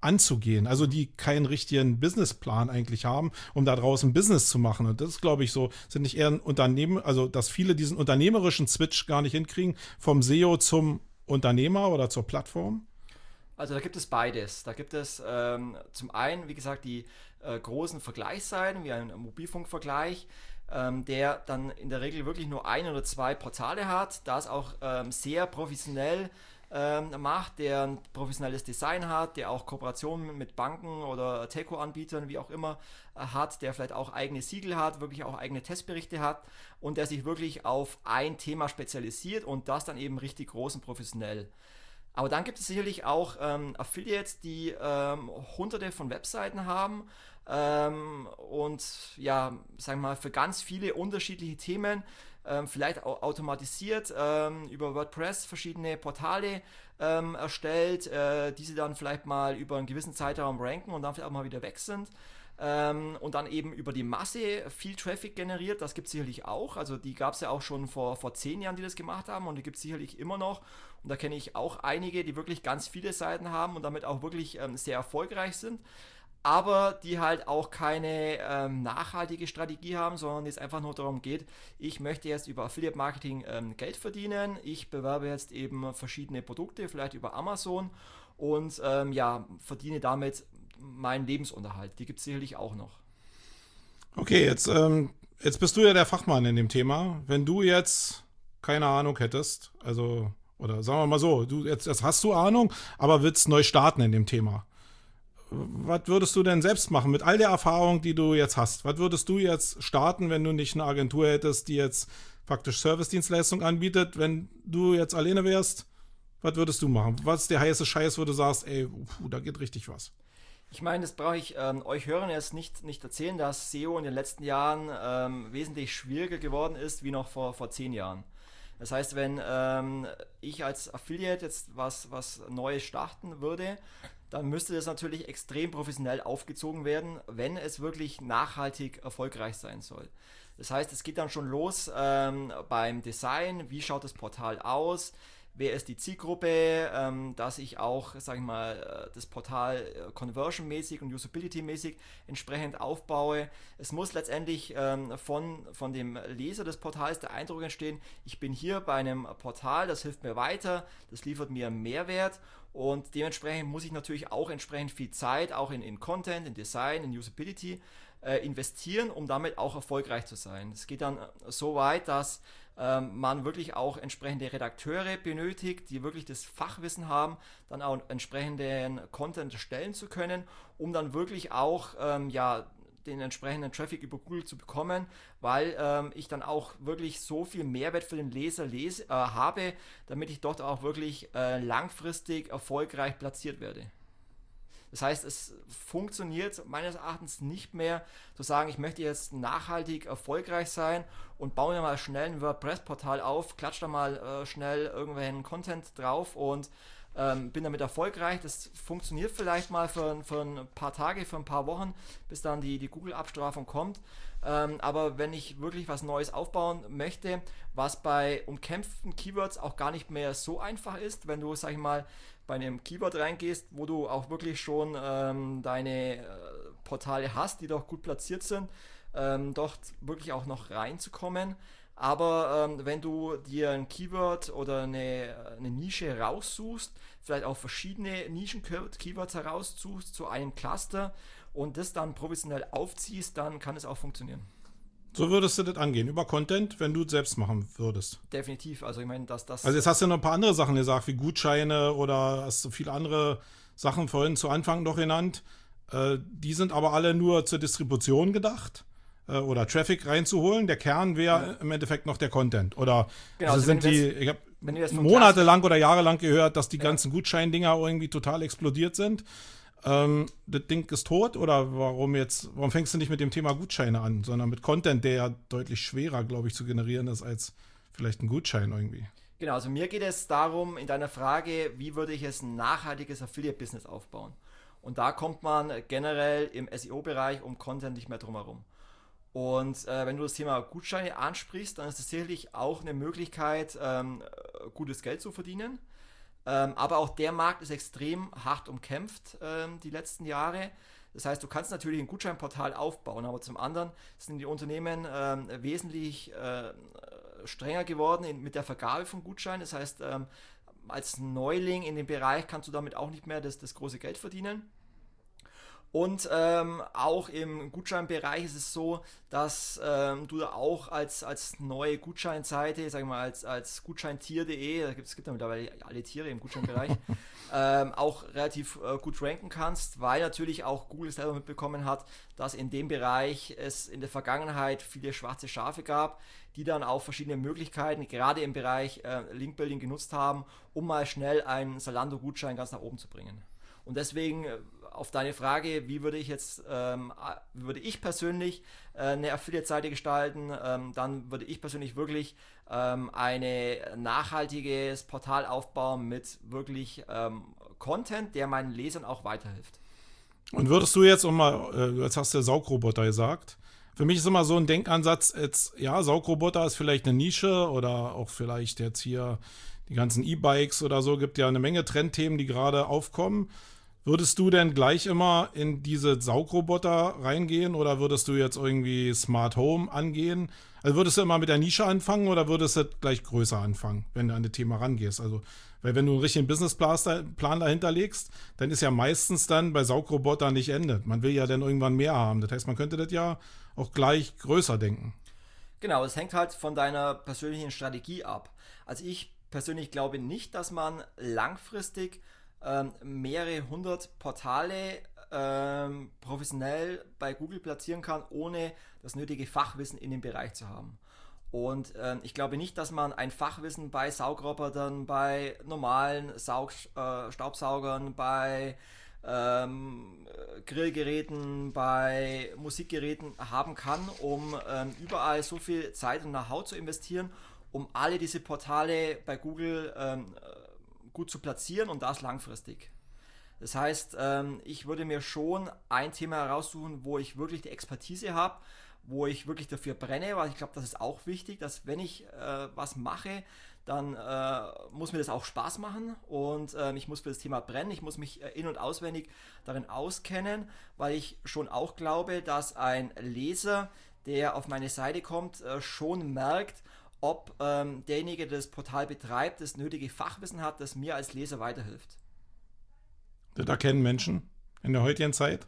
anzugehen. Also die keinen richtigen Businessplan eigentlich haben, um da draußen Business zu machen. Und das ist, glaube ich, so, sind nicht eher ein Unternehmen, also dass viele diesen unternehmerischen Switch gar nicht hinkriegen, vom S E O zum Unternehmer oder zur Plattform? Also da gibt es beides. Da gibt es ähm, zum einen, wie gesagt, die äh, großen Vergleichsseiten, wie ein Mobilfunkvergleich, ähm, der dann in der Regel wirklich nur ein oder zwei Portale hat, das auch ähm, sehr professionell ähm, macht, der ein professionelles Design hat, der auch Kooperationen mit Banken oder Telco-Anbietern, wie auch immer, äh, hat, der vielleicht auch eigene Siegel hat, wirklich auch eigene Testberichte hat und der sich wirklich auf ein Thema spezialisiert und das dann eben richtig groß und professionell. Aber dann gibt es sicherlich auch ähm, Affiliates, die ähm, hunderte von Webseiten haben ähm, und ja, sagen wir mal, für ganz viele unterschiedliche Themen, ähm, vielleicht auch automatisiert ähm, über WordPress verschiedene Portale ähm, erstellt, äh, die sie dann vielleicht mal über einen gewissen Zeitraum ranken und dann vielleicht auch mal wieder weg sind. Ähm, und dann eben über die Masse viel Traffic generiert, das gibt es sicherlich auch, also die gab es ja auch schon vor, vor zehn Jahren, die das gemacht haben und die gibt es sicherlich immer noch und da kenne ich auch einige, die wirklich ganz viele Seiten haben und damit auch wirklich ähm, sehr erfolgreich sind, aber die halt auch keine ähm, nachhaltige Strategie haben, sondern es einfach nur darum geht, ich möchte jetzt über Affiliate Marketing ähm, Geld verdienen, ich bewerbe jetzt eben verschiedene Produkte, vielleicht über Amazon und ähm, ja, verdiene damit meinen Lebensunterhalt. Die gibt es sicherlich auch noch. Okay, jetzt, ähm, jetzt bist du ja der Fachmann in dem Thema. Wenn du jetzt keine Ahnung hättest, also, oder sagen wir mal so, du jetzt, jetzt hast du Ahnung, aber willst neu starten in dem Thema. Was würdest du denn selbst machen mit all der Erfahrung, die du jetzt hast? Was würdest du jetzt starten, wenn du nicht eine Agentur hättest, die jetzt faktisch Service-Dienstleistung anbietet? Wenn du jetzt alleine wärst, was würdest du machen? Was ist der heiße Scheiß, wo du sagst, ey, puh, da geht richtig was? Ich meine, das brauche ich ähm, euch Hörern jetzt nicht, nicht erzählen, dass S E O in den letzten Jahren ähm, wesentlich schwieriger geworden ist, wie noch vor, vor zehn Jahren. Das heißt, wenn ähm, ich als Affiliate jetzt was, was Neues starten würde, dann müsste das natürlich extrem professionell aufgezogen werden, wenn es wirklich nachhaltig erfolgreich sein soll. Das heißt, es geht dann schon los ähm, beim Design, wie schaut das Portal aus, wer ist die Zielgruppe, ähm, dass ich auch, sag ich mal, das Portal äh, conversion-mäßig und usability-mäßig entsprechend aufbaue. Es muss letztendlich ähm, von, von dem Leser des Portals der Eindruck entstehen, ich bin hier bei einem Portal, das hilft mir weiter, das liefert mir einen Mehrwert und dementsprechend muss ich natürlich auch entsprechend viel Zeit, auch in, in Content, in Design, in Usability äh, investieren, um damit auch erfolgreich zu sein. Es geht dann so weit, dass ähm, man wirklich auch entsprechende Redakteure benötigt, die wirklich das Fachwissen haben, dann auch entsprechenden Content erstellen zu können, um dann wirklich auch ähm, ja, den entsprechenden Traffic über Google zu bekommen, weil ähm, ich dann auch wirklich so viel Mehrwert für den Leser lese, äh, habe, damit ich dort auch wirklich äh, langfristig erfolgreich platziert werde. Das heißt, es funktioniert meines Erachtens nicht mehr zu sagen, ich möchte jetzt nachhaltig erfolgreich sein und baue mir mal schnell ein WordPress-Portal auf, klatsche da mal äh, schnell irgendwelchen Content drauf und ähm, bin damit erfolgreich. Das funktioniert vielleicht mal für, für ein paar Tage, für ein paar Wochen, bis dann die, die Google-Abstrafung kommt. Ähm, aber wenn ich wirklich was Neues aufbauen möchte, was bei umkämpften Keywords auch gar nicht mehr so einfach ist, wenn du, sag ich mal, bei einem Keyword reingehst, wo du auch wirklich schon ähm, deine äh, Portale hast, die doch gut platziert sind, ähm, dort wirklich auch noch reinzukommen. Aber ähm, wenn du dir ein Keyword oder eine, eine Nische raussuchst, vielleicht auch verschiedene Nischen-Keywords heraussuchst zu einem Cluster und das dann professionell aufziehst, dann kann es auch funktionieren. So würdest du das angehen, über Content, wenn du es selbst machen würdest? Definitiv, also ich meine, dass das... Also jetzt hast du noch ein paar andere Sachen gesagt, wie Gutscheine oder hast du viele andere Sachen vorhin zu Anfang noch genannt. Äh, die sind aber alle nur zur Distribution gedacht äh, oder Traffic reinzuholen. Der Kern wäre ja im Endeffekt noch der Content. Oder genau, also also sind die, jetzt, ich habe monatelang monatelang oder jahrelang gehört, dass die ja. ganzen Gutscheindinger irgendwie total explodiert sind. Ähm, das Ding ist tot oder warum jetzt, warum fängst du nicht mit dem Thema Gutscheine an, sondern mit Content, der ja deutlich schwerer, glaube ich, zu generieren ist als vielleicht ein Gutschein irgendwie? Genau, also mir geht es darum, in deiner Frage, wie würde ich jetzt ein nachhaltiges Affiliate-Business aufbauen? Und da kommt man generell im S E O-Bereich um Content nicht mehr drum herum. Und äh, wenn du das Thema Gutscheine ansprichst, dann ist es sicherlich auch eine Möglichkeit, ähm, gutes Geld zu verdienen. Ähm, aber auch der Markt ist extrem hart umkämpft ähm, die letzten Jahre. Das heißt, du kannst natürlich ein Gutscheinportal aufbauen, aber zum anderen sind die Unternehmen ähm, wesentlich äh, strenger geworden in, mit der Vergabe von Gutscheinen. Das heißt, ähm, als Neuling in dem Bereich kannst du damit auch nicht mehr das, das große Geld verdienen. Und ähm, auch im Gutscheinbereich ist es so, dass ähm, du auch als, als neue Gutscheinseite, sagen wir mal als, als gutscheintier punkt de, da gibt es gibt ja mittlerweile alle Tiere im Gutscheinbereich, ähm, auch relativ äh, gut ranken kannst, weil natürlich auch Google selber mitbekommen hat, dass in dem Bereich es in der Vergangenheit viele schwarze Schafe gab, die dann auch verschiedene Möglichkeiten, gerade im Bereich äh, Linkbuilding genutzt haben, um mal schnell einen Zalando-Gutschein ganz nach oben zu bringen. Und deswegen auf deine Frage, wie würde ich jetzt, ähm, wie würde ich persönlich äh, eine Affiliate-Seite gestalten, ähm, dann würde ich persönlich wirklich ähm, eine nachhaltiges Portal aufbauen mit wirklich ähm, Content, der meinen Lesern auch weiterhilft. Und würdest du jetzt, um mal, äh, jetzt hast du Saugroboter gesagt, für mich ist immer so ein Denkansatz, jetzt, ja, Saugroboter ist vielleicht eine Nische oder auch vielleicht jetzt hier die ganzen E-Bikes oder so, gibt ja eine Menge Trendthemen, die gerade aufkommen. Würdest du denn gleich immer in diese Saugroboter reingehen oder würdest du jetzt irgendwie Smart Home angehen? Also würdest du immer mit der Nische anfangen oder würdest du gleich größer anfangen, wenn du an das Thema rangehst? Also, weil wenn du einen richtigen Businessplan dahinter legst, dann ist ja meistens dann bei Saugrobotern nicht Ende. Man will ja dann irgendwann mehr haben. Das heißt, man könnte das ja auch gleich größer denken. Genau, es hängt halt von deiner persönlichen Strategie ab. Also ich persönlich glaube nicht, dass man langfristig ähm, mehrere hundert Portale ähm, professionell bei Google platzieren kann, ohne das nötige Fachwissen in dem Bereich zu haben. Und ähm, ich glaube nicht, dass man ein Fachwissen bei Saugrobotern, bei normalen Saug, äh, Staubsaugern, bei ähm, Grillgeräten, bei Musikgeräten haben kann, um ähm, überall so viel Zeit und Know-how zu investieren, um alle diese Portale bei Google ähm, gut zu platzieren und das langfristig. Das heißt, ähm, ich würde mir schon ein Thema heraussuchen, wo ich wirklich die Expertise habe, wo ich wirklich dafür brenne, weil ich glaube, das ist auch wichtig, dass wenn ich äh, was mache, dann äh, muss mir das auch Spaß machen und äh, ich muss für das Thema brennen, ich muss mich äh, in- und auswendig darin auskennen, weil ich schon auch glaube, dass ein Leser, der auf meine Seite kommt, äh, schon merkt, ob ähm, derjenige, der das Portal betreibt, das nötige Fachwissen hat, das mir als Leser weiterhilft. Das erkennen Menschen in der heutigen Zeit?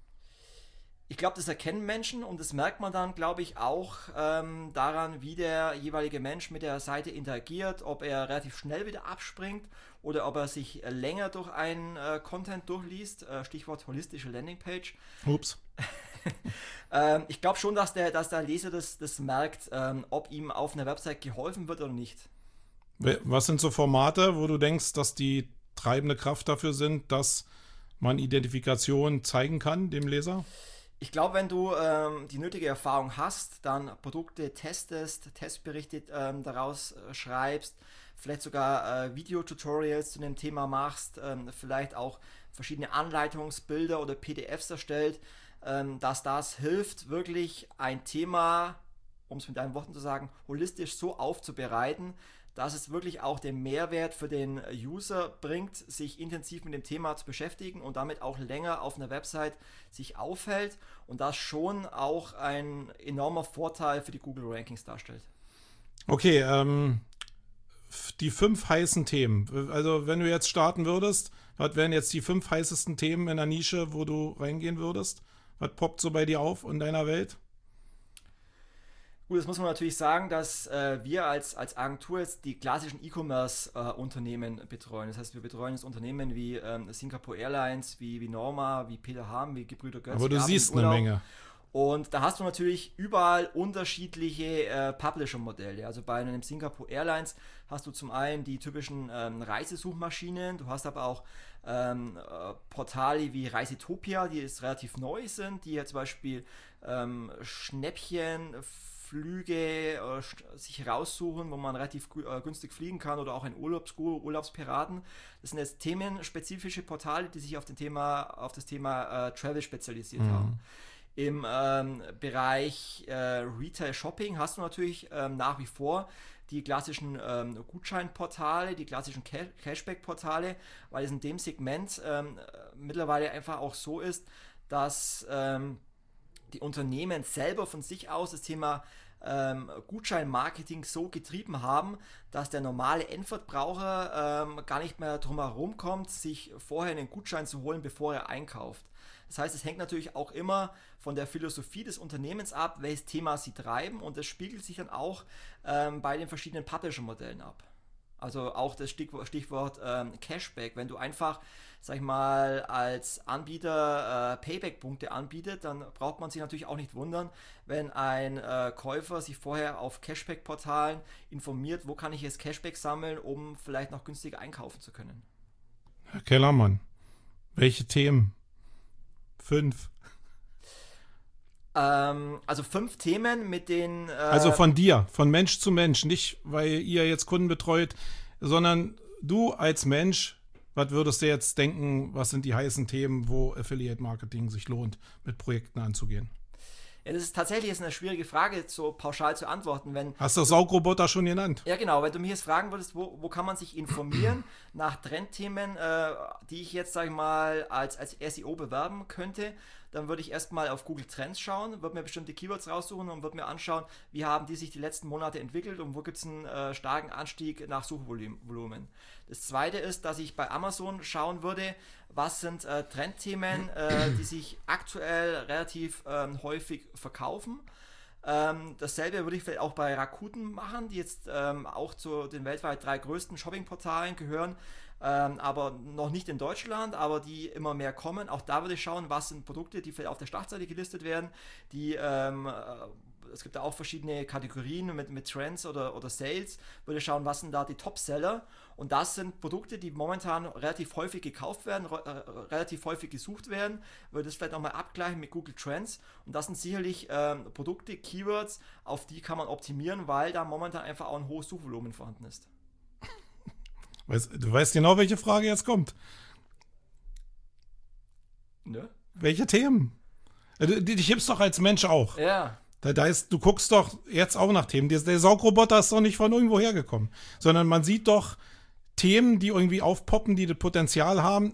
Ich glaube, das erkennen Menschen und das merkt man dann, glaube ich, auch ähm, daran, wie der jeweilige Mensch mit der Seite interagiert, ob er relativ schnell wieder abspringt oder ob er sich äh, länger durch einen äh, Content durchliest, äh, Stichwort holistische Landingpage. Ups. ähm, ich glaube schon, dass der, dass der Leser das, das merkt, ähm, ob ihm auf einer Website geholfen wird oder nicht. Was sind so Formate, wo du denkst, dass die treibende Kraft dafür sind, dass man Identifikation zeigen kann dem Leser? Ich glaube, wenn du ähm, die nötige Erfahrung hast, dann Produkte testest, Testberichte ähm, daraus äh, schreibst, vielleicht sogar äh, Videotutorials zu dem Thema machst, ähm, vielleicht auch verschiedene Anleitungsbilder oder P D Fs erstellt, ähm, dass das hilft, wirklich ein Thema, um es mit deinen Worten zu sagen, holistisch so aufzubereiten, dass es wirklich auch den Mehrwert für den User bringt, sich intensiv mit dem Thema zu beschäftigen und damit auch länger auf einer Website sich aufhält und das schon auch ein enormer Vorteil für die Google Rankings darstellt. Okay, ähm, die fünf heißen Themen. Also wenn du jetzt starten würdest, was wären jetzt die fünf heißesten Themen in der Nische, wo du reingehen würdest? Was poppt so bei dir auf in deiner Welt? Gut, das muss man natürlich sagen, dass äh, wir als, als Agentur jetzt die klassischen E-Commerce-Unternehmen äh, betreuen. Das heißt, wir betreuen jetzt Unternehmen wie ähm, Singapore Airlines, wie, wie Norma, wie Peter Ham, wie Gebrüder Götz. Aber du siehst eine Menge. Und da hast du natürlich überall unterschiedliche äh, Publisher-Modelle. Also bei einem Singapore Airlines hast du zum einen die typischen ähm, Reisesuchmaschinen, du hast aber auch ähm, äh, Portale wie Reisetopia, die jetzt relativ neu sind, die ja zum Beispiel ähm, Schnäppchen, Flüge äh, sich raussuchen, wo man relativ äh, günstig fliegen kann oder auch ein Urlaubsguru, Urlaubspiraten. Das sind jetzt themenspezifische Portale, die sich auf, den Thema, auf das Thema äh, Travel spezialisiert mhm. haben. Im ähm, Bereich äh, Retail Shopping hast du natürlich ähm, nach wie vor die klassischen ähm, Gutscheinportale, die klassischen Ca- Cashback-Portale, weil es in dem Segment ähm, mittlerweile einfach auch so ist, dass ähm, die Unternehmen selber von sich aus das Thema ähm, Gutscheinmarketing so getrieben haben, dass der normale Endverbraucher ähm, gar nicht mehr drum herum kommt, sich vorher einen Gutschein zu holen, bevor er einkauft. Das heißt, es hängt natürlich auch immer von der Philosophie des Unternehmens ab, welches Thema sie treiben, und das spiegelt sich dann auch ähm, bei den verschiedenen Publisher-Modellen ab. Also auch das Stichwort, Stichwort ähm, Cashback. Wenn du einfach, sag ich mal, als Anbieter äh, Payback-Punkte anbietet, dann braucht man sich natürlich auch nicht wundern, wenn ein äh, Käufer sich vorher auf Cashback-Portalen informiert, wo kann ich jetzt Cashback sammeln, um vielleicht noch günstiger einkaufen zu können. Herr Kellermann, welche Themen? Fünf. Ähm, also fünf Themen mit den... Äh, also von dir, von Mensch zu Mensch. Nicht, weil ihr jetzt Kunden betreut, sondern du als Mensch, was würdest du jetzt denken, was sind die heißen Themen, wo Affiliate Marketing sich lohnt, mit Projekten anzugehen? Ja, das ist tatsächlich jetzt eine schwierige Frage, so pauschal zu antworten. Wenn Hast du Saugroboter schon genannt? Ja, genau. Wenn du mich jetzt fragen würdest, wo, wo kann man sich informieren nach Trendthemen, äh, die ich jetzt, sag ich mal, als, als S E O bewerben könnte, dann würde ich erstmal auf Google Trends schauen, würde mir bestimmte Keywords raussuchen und würde mir anschauen, wie haben die sich die letzten Monate entwickelt und wo gibt es einen äh, starken Anstieg nach Suchvolumen. Das zweite ist, dass ich bei Amazon schauen würde, was sind äh, Trendthemen, äh, die sich aktuell relativ ähm, häufig verkaufen. Ähm, dasselbe würde ich vielleicht auch bei Rakuten machen, die jetzt ähm, auch zu den weltweit drei größten Shoppingportalen gehören, ähm, aber noch nicht in Deutschland, aber die immer mehr kommen. Auch da würde ich schauen, was sind Produkte, die vielleicht auf der Startseite gelistet werden, die ähm, es gibt da auch verschiedene Kategorien mit, mit Trends oder, oder Sales, würde schauen, was sind da die Top-Seller, und das sind Produkte, die momentan relativ häufig gekauft werden, re- relativ häufig gesucht werden, würde das vielleicht auch mal abgleichen mit Google Trends, und das sind sicherlich ähm, Produkte, Keywords, auf die kann man optimieren, weil da momentan einfach auch ein hohes Suchvolumen vorhanden ist. Weißt, du weißt genau, welche Frage jetzt kommt. Ne? Welche Themen? Du, die, die gibt's doch als Mensch auch. Ja. Da, da ist, du guckst doch jetzt auch nach Themen. Der, der Saugroboter ist doch nicht von irgendwo hergekommen, sondern man sieht doch Themen, die irgendwie aufpoppen, die das Potenzial haben.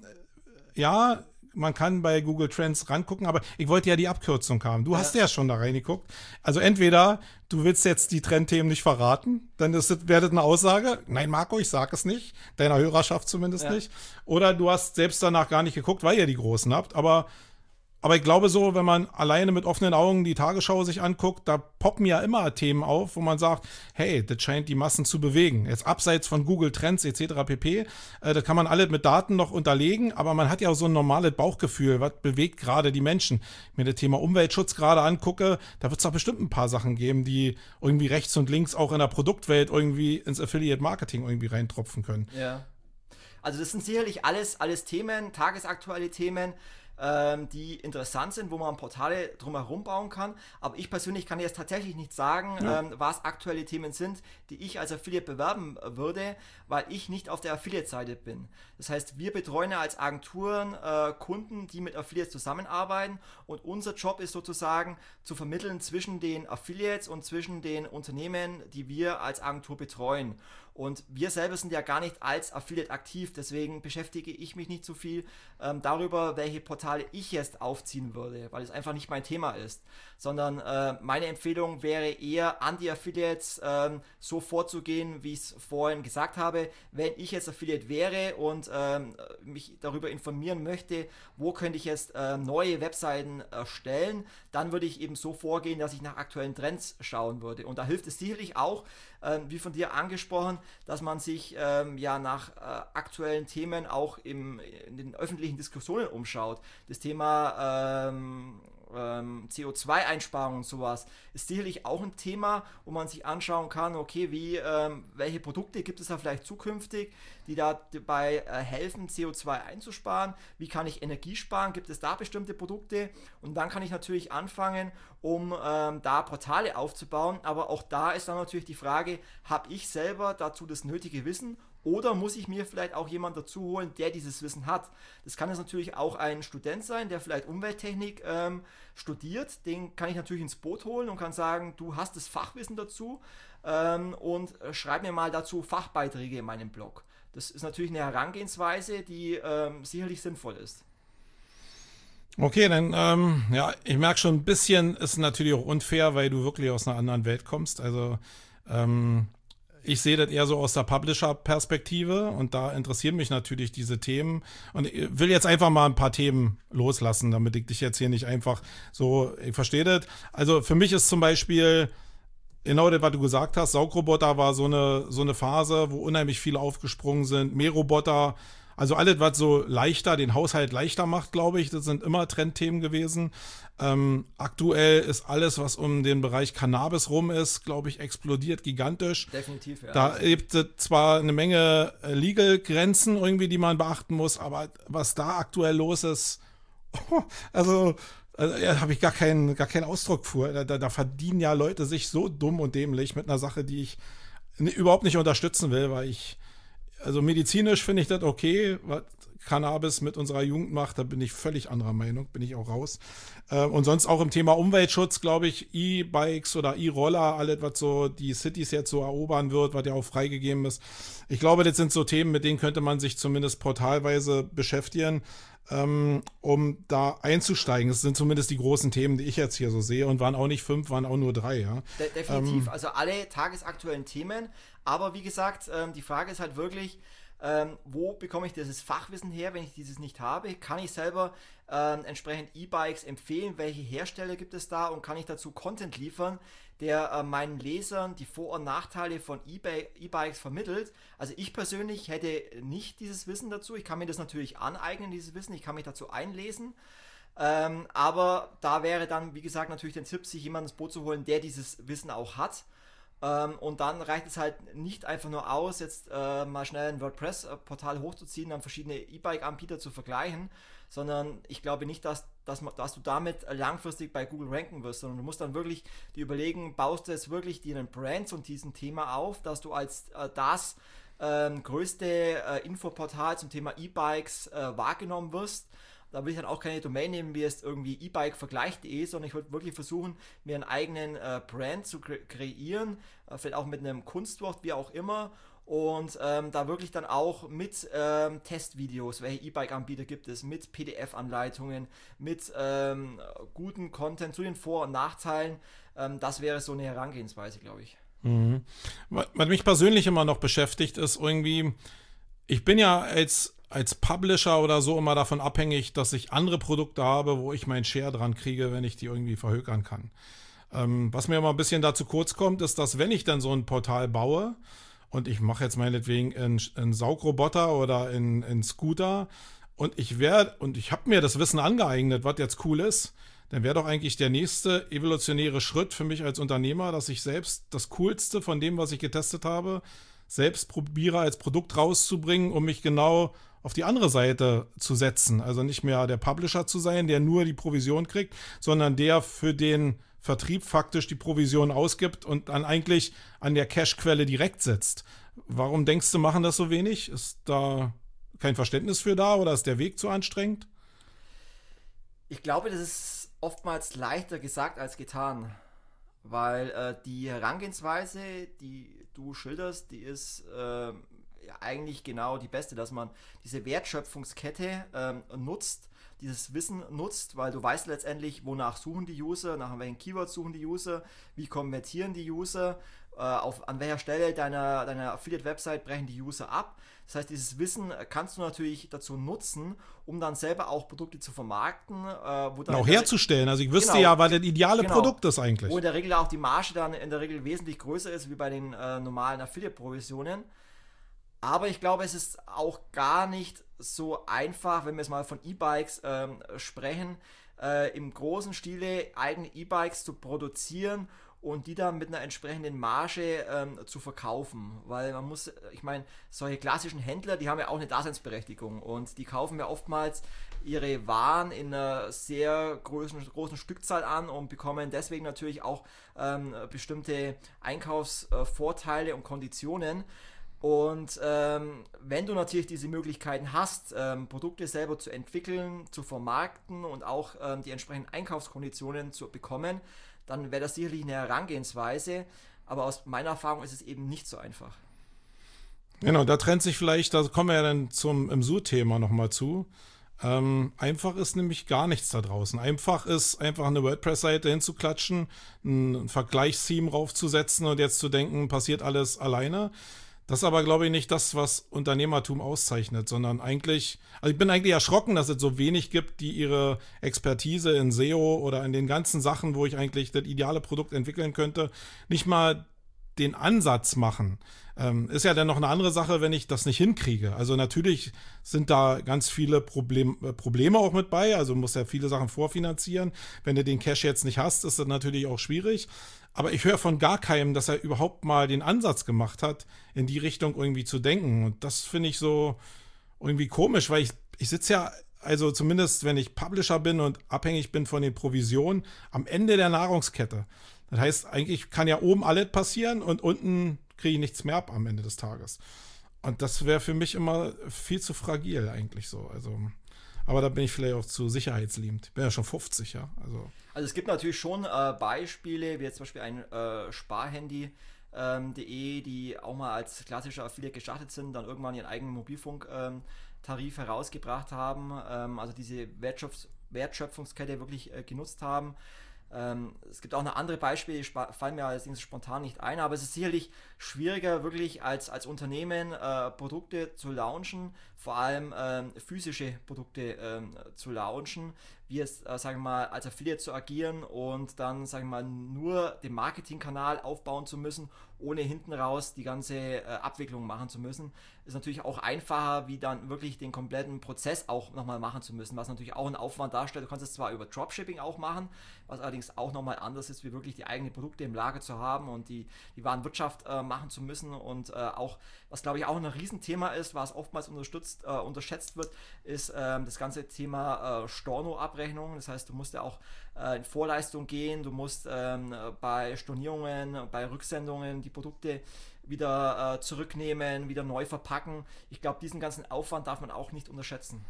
Ja, man kann bei Google Trends rangucken, aber ich wollte ja die Abkürzung haben. Du Ja. hast ja schon da reingeguckt. Also entweder du willst jetzt die Trendthemen nicht verraten, dann ist das, wäre das eine Aussage. Nein, Marco, ich sag es nicht. Deiner Hörerschaft zumindest Ja. nicht. Oder du hast selbst danach gar nicht geguckt, weil ihr die Großen habt. Aber Aber ich glaube so, wenn man alleine mit offenen Augen die Tagesschau sich anguckt, da poppen ja immer Themen auf, wo man sagt, hey, das scheint die Massen zu bewegen. Jetzt abseits von Google Trends et cetera pp. Äh, das kann man alles mit Daten noch unterlegen, aber man hat ja auch so ein normales Bauchgefühl, was bewegt gerade die Menschen. Wenn ich mir das Thema Umweltschutz gerade angucke, da wird es doch bestimmt ein paar Sachen geben, die irgendwie rechts und links auch in der Produktwelt irgendwie ins Affiliate Marketing irgendwie reintropfen können. Ja. Also das sind sicherlich alles, alles Themen, tagesaktuelle Themen, ähm, die interessant sind, wo man Portale drumherum bauen kann. Aber ich persönlich kann jetzt tatsächlich nicht sagen, Ja. ähm, was aktuelle Themen sind, die ich als Affiliate bewerben würde, weil ich nicht auf der Affiliate-Seite bin. Das heißt, wir betreuen ja als Agenturen äh, Kunden, die mit Affiliates zusammenarbeiten, und unser Job ist sozusagen zu vermitteln zwischen den Affiliates und zwischen den Unternehmen, die wir als Agentur betreuen. Und wir selber sind ja gar nicht als Affiliate aktiv, deswegen beschäftige ich mich nicht so viel ähm, darüber, welche Portale ich jetzt aufziehen würde, weil es einfach nicht mein Thema ist, sondern äh, meine Empfehlung wäre eher an die Affiliates ähm, so vorzugehen, wie ich es vorhin gesagt habe. Wenn ich jetzt Affiliate wäre und ähm, mich darüber informieren möchte, wo könnte ich jetzt äh, neue Webseiten erstellen, dann würde ich eben so vorgehen, dass ich nach aktuellen Trends schauen würde. Und da hilft es sicherlich auch, äh, wie von dir angesprochen, dass man sich ähm, ja nach äh, aktuellen Themen auch im, in den öffentlichen Diskussionen umschaut. Das Thema ähm, ähm, C O zwei Einsparung und sowas ist sicherlich auch ein Thema, wo man sich anschauen kann, okay, wie, ähm, welche Produkte gibt es da vielleicht zukünftig, die dabei äh, helfen, C O zwei einzusparen, wie kann ich Energie sparen, gibt es da bestimmte Produkte, und dann kann ich natürlich anfangen um ähm, da Portale aufzubauen. Aber auch da ist dann natürlich die Frage, habe ich selber dazu das nötige Wissen? Oder muss ich mir vielleicht auch jemanden dazu holen, der dieses Wissen hat? Das kann jetzt natürlich auch ein Student sein, der vielleicht Umwelttechnik ähm, studiert. Den kann ich natürlich ins Boot holen und kann sagen, du hast das Fachwissen dazu ähm, und schreib mir mal dazu Fachbeiträge in meinem Blog. Das ist natürlich eine Herangehensweise, die ähm, sicherlich sinnvoll ist. Okay, dann, ähm, ja, ich merke schon, ein bisschen ist natürlich auch unfair, weil du wirklich aus einer anderen Welt kommst. Also, ähm, ich sehe das eher so aus der Publisher-Perspektive und da interessieren mich natürlich diese Themen und ich will jetzt einfach mal ein paar Themen loslassen, damit ich dich jetzt hier nicht einfach so, ich verstehe das. Also für mich ist zum Beispiel genau das, was du gesagt hast, Saugroboter war so eine, so eine Phase, wo unheimlich viele aufgesprungen sind, Mähroboter, also alles, was so leichter, den Haushalt leichter macht, glaube ich, das sind immer Trendthemen gewesen. Ähm, aktuell ist alles, was um den Bereich Cannabis rum ist, glaube ich, explodiert gigantisch. Definitiv, ja. Da gibt es zwar eine Menge Legal-Grenzen irgendwie, die man beachten muss, aber was da aktuell los ist, also, also ja, habe ich gar keinen, gar keinen Ausdruck für. Da, da, da verdienen ja Leute sich so dumm und dämlich mit einer Sache, die ich n- überhaupt nicht unterstützen will, weil ich Also medizinisch finde ich das okay, was Cannabis mit unserer Jugend macht, da bin ich völlig anderer Meinung, bin ich auch raus. Äh, und sonst auch im Thema Umweltschutz, glaube ich, E-Bikes oder E-Roller, alles, was so die Cities jetzt so erobern wird, was ja auch freigegeben ist. Ich glaube, das sind so Themen, mit denen könnte man sich zumindest portalweise beschäftigen, ähm, um da einzusteigen. Das sind zumindest die großen Themen, die ich jetzt hier so sehe und waren auch nicht fünf, waren auch nur drei. Ja. De- definitiv, ähm, also alle tagesaktuellen Themen. Aber wie gesagt, ähm, die Frage ist halt wirklich, ähm, wo bekomme ich dieses Fachwissen her, wenn ich dieses nicht habe? Kann ich selber ähm, entsprechend E-Bikes empfehlen? Welche Hersteller gibt es da? Und kann ich dazu Content liefern, der äh, meinen Lesern die Vor- und Nachteile von E-Bi- E-Bikes vermittelt? Also ich persönlich hätte nicht dieses Wissen dazu. Ich kann mir das natürlich aneignen, dieses Wissen. Ich kann mich dazu einlesen. Ähm, aber da wäre dann, wie gesagt, natürlich der Tipp, sich jemanden ins Boot zu holen, der dieses Wissen auch hat. Ähm, und dann reicht es halt nicht einfach nur aus, jetzt äh, mal schnell ein WordPress-Portal hochzuziehen, dann verschiedene E-Bike-Anbieter zu vergleichen, sondern ich glaube nicht, dass, dass, dass du damit langfristig bei Google ranken wirst, sondern du musst dann wirklich dir überlegen, baust du jetzt wirklich dir einen Brand zu diesem Thema auf, dass du als äh, das äh, größte äh, Infoportal zum Thema E-Bikes äh, wahrgenommen wirst. Da will ich dann auch keine Domain nehmen, wie jetzt irgendwie e-bike-vergleich punkt de, sondern ich würde wirklich versuchen, mir einen eigenen äh, Brand zu kre- kreieren, äh, vielleicht auch mit einem Kunstwort, wie auch immer, und ähm, da wirklich dann auch mit ähm, Testvideos, welche E-Bike-Anbieter gibt es, mit P D F-Anleitungen, mit ähm, guten Content zu den Vor- und Nachteilen, ähm, das wäre so eine Herangehensweise, glaube ich. Mhm. Was was mich persönlich immer noch beschäftigt, ist irgendwie, ich bin ja als als Publisher oder so immer davon abhängig, dass ich andere Produkte habe, wo ich meinen Share dran kriege, wenn ich die irgendwie verhökern kann. Ähm, was mir immer ein bisschen dazu kurz kommt, ist, dass wenn ich dann so ein Portal baue und ich mache jetzt meinetwegen einen, einen Saugroboter oder einen, einen Scooter und ich werde, und ich habe mir das Wissen angeeignet, was jetzt cool ist, dann wäre doch eigentlich der nächste evolutionäre Schritt für mich als Unternehmer, dass ich selbst das Coolste von dem, was ich getestet habe, selbst probiere als Produkt rauszubringen, um mich genau auf die andere Seite zu setzen. Also nicht mehr der Publisher zu sein, der nur die Provision kriegt, sondern der für den Vertrieb faktisch die Provision ausgibt und dann eigentlich an der Cashquelle direkt sitzt. Warum denkst du, machen das so wenig? Ist da kein Verständnis für da oder ist der Weg zu anstrengend? Ich glaube, das ist oftmals leichter gesagt als getan, weil äh, die Herangehensweise, die du schilderst, die ist äh, ja eigentlich genau die beste, dass man diese Wertschöpfungskette ähm, nutzt, dieses Wissen nutzt, weil du weißt letztendlich, wonach suchen die User, nach welchen Keywords suchen die User, wie konvertieren die User, äh, auf, an welcher Stelle deiner, deiner Affiliate-Website brechen die User ab. Das heißt, dieses Wissen kannst du natürlich dazu nutzen, um dann selber auch Produkte zu vermarkten. Äh, wo dann auch herzustellen. Also ich wüsste genau, ja, was das ideale genau, Produkt ist eigentlich. Wo in der Regel auch die Marge dann in der Regel wesentlich größer ist, wie bei den äh, normalen Affiliate-Provisionen. Aber ich glaube, es ist auch gar nicht so einfach, wenn wir jetzt mal von E-Bikes ähm, sprechen, äh, im großen Stile eigene E-Bikes zu produzieren und die dann mit einer entsprechenden Marge ähm, zu verkaufen. Weil man muss, ich meine, solche klassischen Händler, die haben ja auch eine Daseinsberechtigung und die kaufen ja oftmals ihre Waren in einer sehr großen, großen Stückzahl an und bekommen deswegen natürlich auch ähm, bestimmte Einkaufsvorteile und Konditionen. Und ähm, wenn du natürlich diese Möglichkeiten hast, ähm, Produkte selber zu entwickeln, zu vermarkten und auch ähm, die entsprechenden Einkaufskonditionen zu bekommen, dann wäre das sicherlich eine Herangehensweise. Aber aus meiner Erfahrung ist es eben nicht so einfach. Genau, da trennt sich vielleicht, da kommen wir ja dann zum M S U-Thema nochmal zu. Ähm, einfach ist nämlich gar nichts da draußen. Einfach ist einfach eine WordPress-Seite hinzuklatschen, ein Vergleichstheme raufzusetzen und jetzt zu denken, passiert alles alleine. Das ist aber, glaube ich, nicht das, was Unternehmertum auszeichnet, sondern eigentlich, also ich bin eigentlich erschrocken, dass es so wenig gibt, die ihre Expertise in S E O oder in den ganzen Sachen, wo ich eigentlich das ideale Produkt entwickeln könnte, nicht mal den Ansatz machen. Ähm, ist ja dann noch eine andere Sache, wenn ich das nicht hinkriege. Also natürlich sind da ganz viele Problem, äh, Probleme auch mit bei, also muss ja viele Sachen vorfinanzieren. Wenn du den Cash jetzt nicht hast, ist das natürlich auch schwierig. Aber ich höre von gar keinem, dass er überhaupt mal den Ansatz gemacht hat, in die Richtung irgendwie zu denken. Und das finde ich so irgendwie komisch, weil ich, ich sitze ja, also zumindest wenn ich Publisher bin und abhängig bin von den Provisionen, am Ende der Nahrungskette. Das heißt, eigentlich kann ja oben alles passieren und unten kriege ich nichts mehr ab am Ende des Tages. Und das wäre für mich immer viel zu fragil eigentlich so. Also, aber da bin ich vielleicht auch zu sicherheitsliebend. Ich bin ja schon fünfzig, ja. Also, also es gibt natürlich schon äh, Beispiele, wie jetzt zum Beispiel ein äh, Sparhandy. Ähm, .de, die auch mal als klassischer Affiliate gestartet sind, dann irgendwann ihren eigenen Mobilfunktarif ähm, herausgebracht haben, ähm, also diese Wertschöpf- Wertschöpfungskette wirklich äh, genutzt haben. Ähm, es gibt auch noch andere Beispiele, die sp- fallen mir allerdings spontan nicht ein, aber es ist sicherlich schwieriger, wirklich als, als Unternehmen äh, Produkte zu launchen, vor allem ähm, physische Produkte ähm, zu launchen, wie jetzt, äh, sagen wir mal, als Affiliate zu agieren und dann, sagen wir mal, nur den Marketingkanal aufbauen zu müssen, ohne hinten raus die ganze äh, Abwicklung machen zu müssen. Ist natürlich auch einfacher, wie dann wirklich den kompletten Prozess auch nochmal machen zu müssen, was natürlich auch einen Aufwand darstellt. Du kannst es zwar über Dropshipping auch machen, was allerdings auch nochmal anders ist, wie wirklich die eigenen Produkte im Lager zu haben und die, die Warenwirtschaft äh, machen zu müssen. Und äh, auch, was glaube ich auch ein Riesenthema ist, was oftmals unterstützt, äh, unterschätzt wird, ist äh, das ganze Thema äh, Storno-Abrechnung. Das heißt, du musst ja auch äh, in Vorleistung gehen, du musst ähm, bei Stornierungen, bei Rücksendungen die Produkte wieder äh, zurücknehmen, wieder neu verpacken. Ich glaube, diesen ganzen Aufwand darf man auch nicht unterschätzen.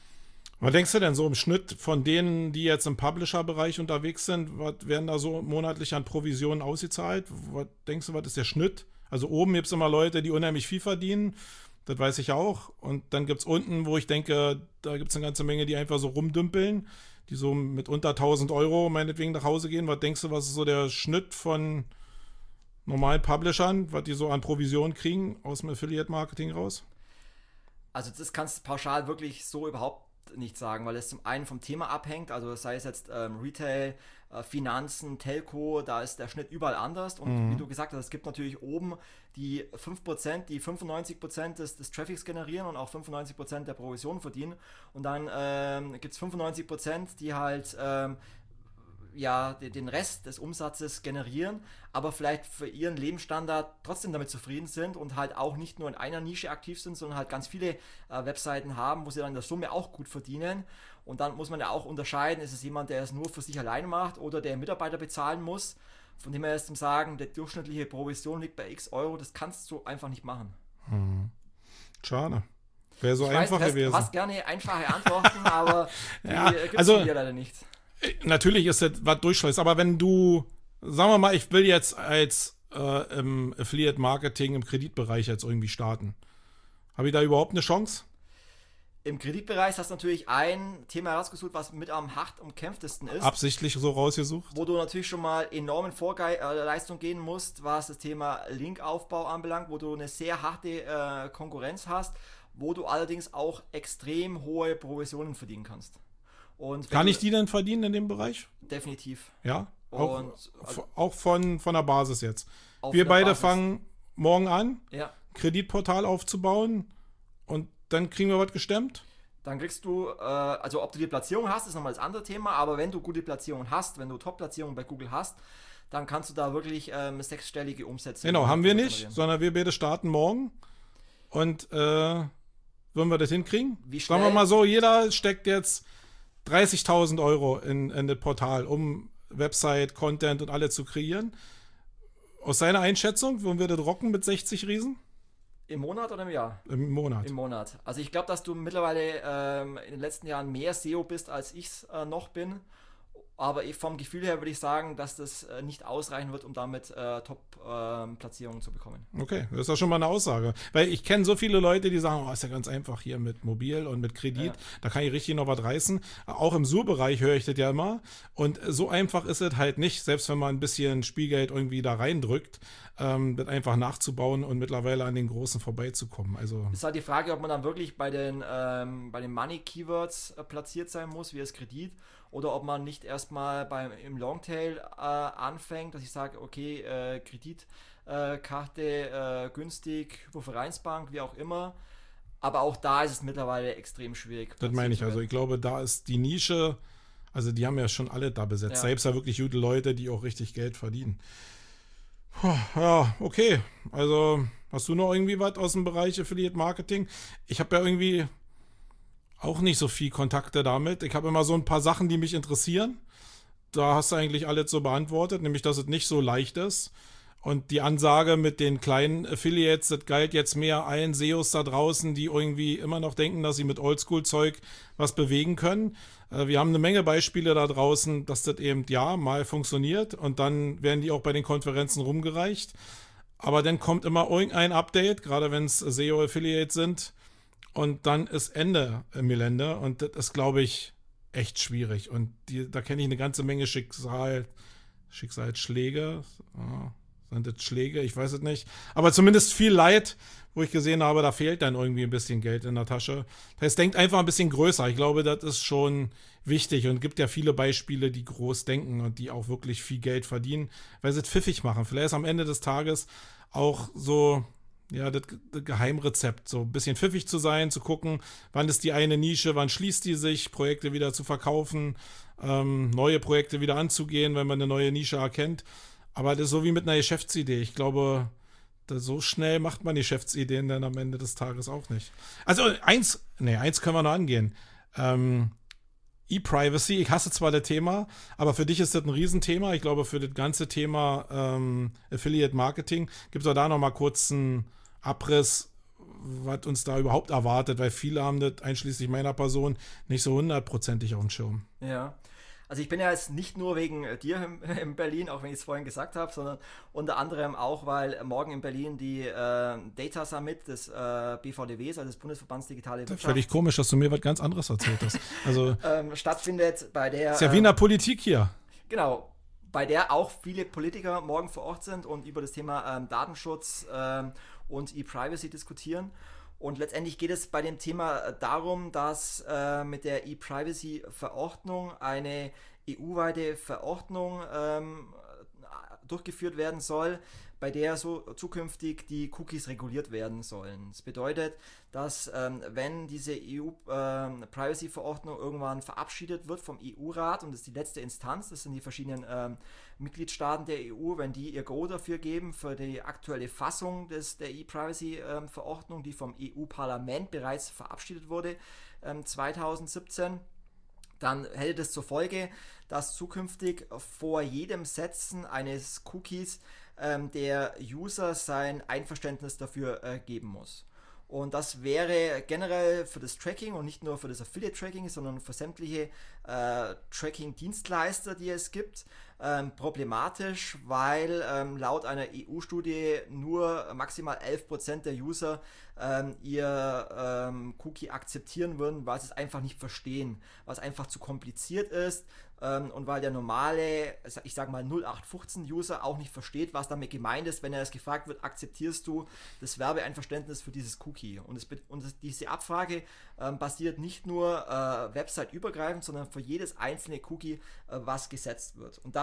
Was denkst du denn so im Schnitt von denen, die jetzt im Publisher-Bereich unterwegs sind, was werden da so monatlich an Provisionen ausgezahlt? Was denkst du, was ist der Schnitt? Also oben gibt es immer Leute, die unheimlich viel verdienen, das weiß ich auch. Und dann gibt es unten, wo ich denke, da gibt es eine ganze Menge, die einfach so rumdümpeln, die so mit unter tausend Euro meinetwegen nach Hause gehen. Was denkst du, was ist so der Schnitt von normalen Publishern, was die so an Provisionen kriegen aus dem Affiliate-Marketing raus? Also das kannst du pauschal wirklich so überhaupt nicht sagen, weil es zum einen vom Thema abhängt, also sei es jetzt ähm, Retail, äh, Finanzen, Telco, da ist der Schnitt überall anders und mhm. wie du gesagt hast, es gibt natürlich oben die fünf Prozent, die fünfundneunzig Prozent des, des Traffics generieren und auch fünfundneunzig Prozent der Provision verdienen und dann ähm, gibt es fünfundneunzig Prozent, die halt ähm, ja, den Rest des Umsatzes generieren, aber vielleicht für ihren Lebensstandard trotzdem damit zufrieden sind und halt auch nicht nur in einer Nische aktiv sind, sondern halt ganz viele äh, Webseiten haben, wo sie dann in der Summe auch gut verdienen. Und dann muss man ja auch unterscheiden, ist es jemand, der es nur für sich allein macht oder der Mitarbeiter bezahlen muss. Von dem her ist zum Sagen, der durchschnittliche Provision liegt bei x Euro, das kannst du einfach nicht machen. Hm. Schade. Wäre so ich einfach weiß, gewesen. Du hast gerne einfache Antworten, aber die ja, gibt es also, hier leider nicht. Natürlich ist das was durchschleißt, aber wenn du, sagen wir mal, ich will jetzt als äh, im Affiliate-Marketing im Kreditbereich jetzt irgendwie starten, habe ich da überhaupt eine Chance? Im Kreditbereich hast du natürlich ein Thema herausgesucht, was mit am hart umkämpftesten ist. Absichtlich so rausgesucht? Wo du natürlich schon mal enormen Vorleistung gehen musst, was das Thema Linkaufbau anbelangt, wo du eine sehr harte äh, Konkurrenz hast, wo du allerdings auch extrem hohe Provisionen verdienen kannst. Und kann ich die denn verdienen in dem Bereich? Definitiv. Ja? Auch, und, also, auch von, von der Basis jetzt. Wir beide Basis. fangen morgen an, ja. Kreditportal aufzubauen und dann kriegen wir was gestemmt? Dann kriegst du, äh, also ob du die Platzierung hast, ist nochmal das andere Thema, aber wenn du gute Platzierungen hast, wenn du Top-Platzierungen bei Google hast, dann kannst du da wirklich ähm, sechsstellige Umsätze. Genau, haben wir nicht, generieren. sondern wir beide starten morgen. Und äh, würden wir das hinkriegen? Wie Sagen wir schnell? mal so, jeder steckt jetzt dreißigtausend Euro in, in das Portal, um Website, Content und alle zu kreieren. Aus seiner Einschätzung, würden wir das rocken mit sechzig Riesen? Im Monat oder im Jahr? Im Monat. Im Monat. Also ich glaube, dass du mittlerweile ähm, in den letzten Jahren mehr S E O bist, als ich es äh, noch bin. Aber ich, vom Gefühl her würde ich sagen, dass das äh, nicht ausreichen wird, um damit äh, Top-Platzierungen äh, zu bekommen. Okay, das ist doch schon mal eine Aussage. Weil ich kenne so viele Leute, die sagen, oh, ist ja ganz einfach hier mit Mobil und mit Kredit, Ja. da kann ich richtig noch was reißen. Auch im S U R-Bereich höre ich das ja immer. Und so einfach ist es halt nicht, selbst wenn man ein bisschen Spielgeld irgendwie da reindrückt, ähm, das einfach nachzubauen und mittlerweile an den Großen vorbeizukommen. Also Ist halt die Frage, ob man dann wirklich bei den, ähm, bei den Money-Keywords äh, platziert sein muss, wie das Kredit, oder ob man nicht erstmal beim im Longtail äh, anfängt, dass ich sage, okay, äh, Kreditkarte äh, äh, günstig, Hypovereinsbank, wie auch immer. Aber auch da ist es mittlerweile extrem schwierig. das meine ich. Also ich glaube, da ist die Nische, also die haben ja schon alle da besetzt. Ja. Da gibt es ja wirklich gute Leute, die auch richtig Geld verdienen. Puh, ja, okay. Also hast du noch irgendwie was aus dem Bereich Affiliate Marketing? Ich habe ja irgendwie auch nicht so viel Kontakte damit. Ich habe immer so ein paar Sachen, die mich interessieren. Da hast du eigentlich alles so beantwortet, nämlich, dass es nicht so leicht ist. Und die Ansage mit den kleinen Affiliates, das galt jetzt mehr allen S E Os da draußen, die irgendwie immer noch denken, dass sie mit Oldschool-Zeug was bewegen können. Äh, wir haben eine Menge Beispiele da draußen, dass das eben, ja, mal funktioniert und dann werden die auch bei den Konferenzen rumgereicht. Aber dann kommt immer irgendein Update, gerade wenn es S E O-Affiliates sind, und dann ist Ende im Gelände und das ist, glaube ich, echt schwierig. Und die, da kenne ich eine ganze Menge Schicksal, Schicksalsschläge. Ja, sind das Schläge? Ich weiß es nicht. Aber zumindest viel Leid, wo ich gesehen habe, da fehlt dann irgendwie ein bisschen Geld in der Tasche. Das heißt, denkt einfach ein bisschen größer. Ich glaube, das ist schon wichtig und gibt ja viele Beispiele, die groß denken und die auch wirklich viel Geld verdienen, weil sie es pfiffig machen. Vielleicht ist am Ende des Tages auch so, ja, das, das Geheimrezept, so ein bisschen pfiffig zu sein, zu gucken, wann ist die eine Nische, wann schließt die sich, Projekte wieder zu verkaufen, ähm, neue Projekte wieder anzugehen, wenn man eine neue Nische erkennt. Aber das ist so wie mit einer Geschäftsidee. Ich glaube, das, so schnell macht man Geschäftsideen dann am Ende des Tages auch nicht. Also eins, nee, eins können wir noch angehen. Ähm, E-Privacy, ich hasse zwar das Thema, aber für dich ist das ein Riesenthema. Ich glaube, für das ganze Thema ähm, Affiliate Marketing gibt es auch da nochmal kurz einen Abriss, was uns da überhaupt erwartet, weil viele haben das, einschließlich meiner Person, nicht so hundertprozentig auf dem Schirm. Ja. Also ich bin ja jetzt nicht nur wegen äh, dir in, in Berlin, auch wenn ich es vorhin gesagt habe, sondern unter anderem auch, weil morgen in Berlin die äh, Data Summit des äh, B V D Ws, also des Bundesverbands Digitale Wirtschaft, Völlig komisch, dass du mir was ganz anderes erzählt hast. Also ähm, stattfindet, bei der... ist ja wie in der Politik hier. Genau, bei der auch viele Politiker morgen vor Ort sind und über das Thema ähm, Datenschutz ähm, und E-Privacy diskutieren. Und letztendlich geht es bei dem Thema darum, dass äh, mit der E-Privacy-Verordnung eine E U-weite Verordnung ähm, durchgeführt werden soll, bei der so zukünftig die Cookies reguliert werden sollen. Das bedeutet, dass ähm, wenn diese E U-Privacy-Verordnung ähm, irgendwann verabschiedet wird vom E U-Rat, und das ist die letzte Instanz, das sind die verschiedenen ähm, Mitgliedstaaten der E U, wenn die ihr Go dafür geben, für die aktuelle Fassung des, der E-Privacy-Verordnung, ähm, die vom E U-Parlament bereits verabschiedet wurde, ähm, zweitausendsiebzehn, dann hätte das zur Folge, dass zukünftig vor jedem Setzen eines Cookies ähm, der User sein Einverständnis dafür äh, geben muss. Und das wäre generell für das Tracking und nicht nur für das Affiliate-Tracking, sondern für sämtliche äh, Tracking-Dienstleister, die es gibt, ähm, problematisch, weil ähm, laut einer E U-Studie nur maximal elf Prozent der User ähm, ihr ähm, Cookie akzeptieren würden, weil sie es einfach nicht verstehen, weil es einfach zu kompliziert ist. Und weil der normale, ich sage mal null acht fünfzehn User auch nicht versteht, was damit gemeint ist, wenn er es gefragt wird, akzeptierst du das Werbeeinverständnis für dieses Cookie? Und, es, und es, diese Abfrage ähm, basiert nicht nur äh, website-übergreifend, sondern für jedes einzelne Cookie, äh, was gesetzt wird. Und das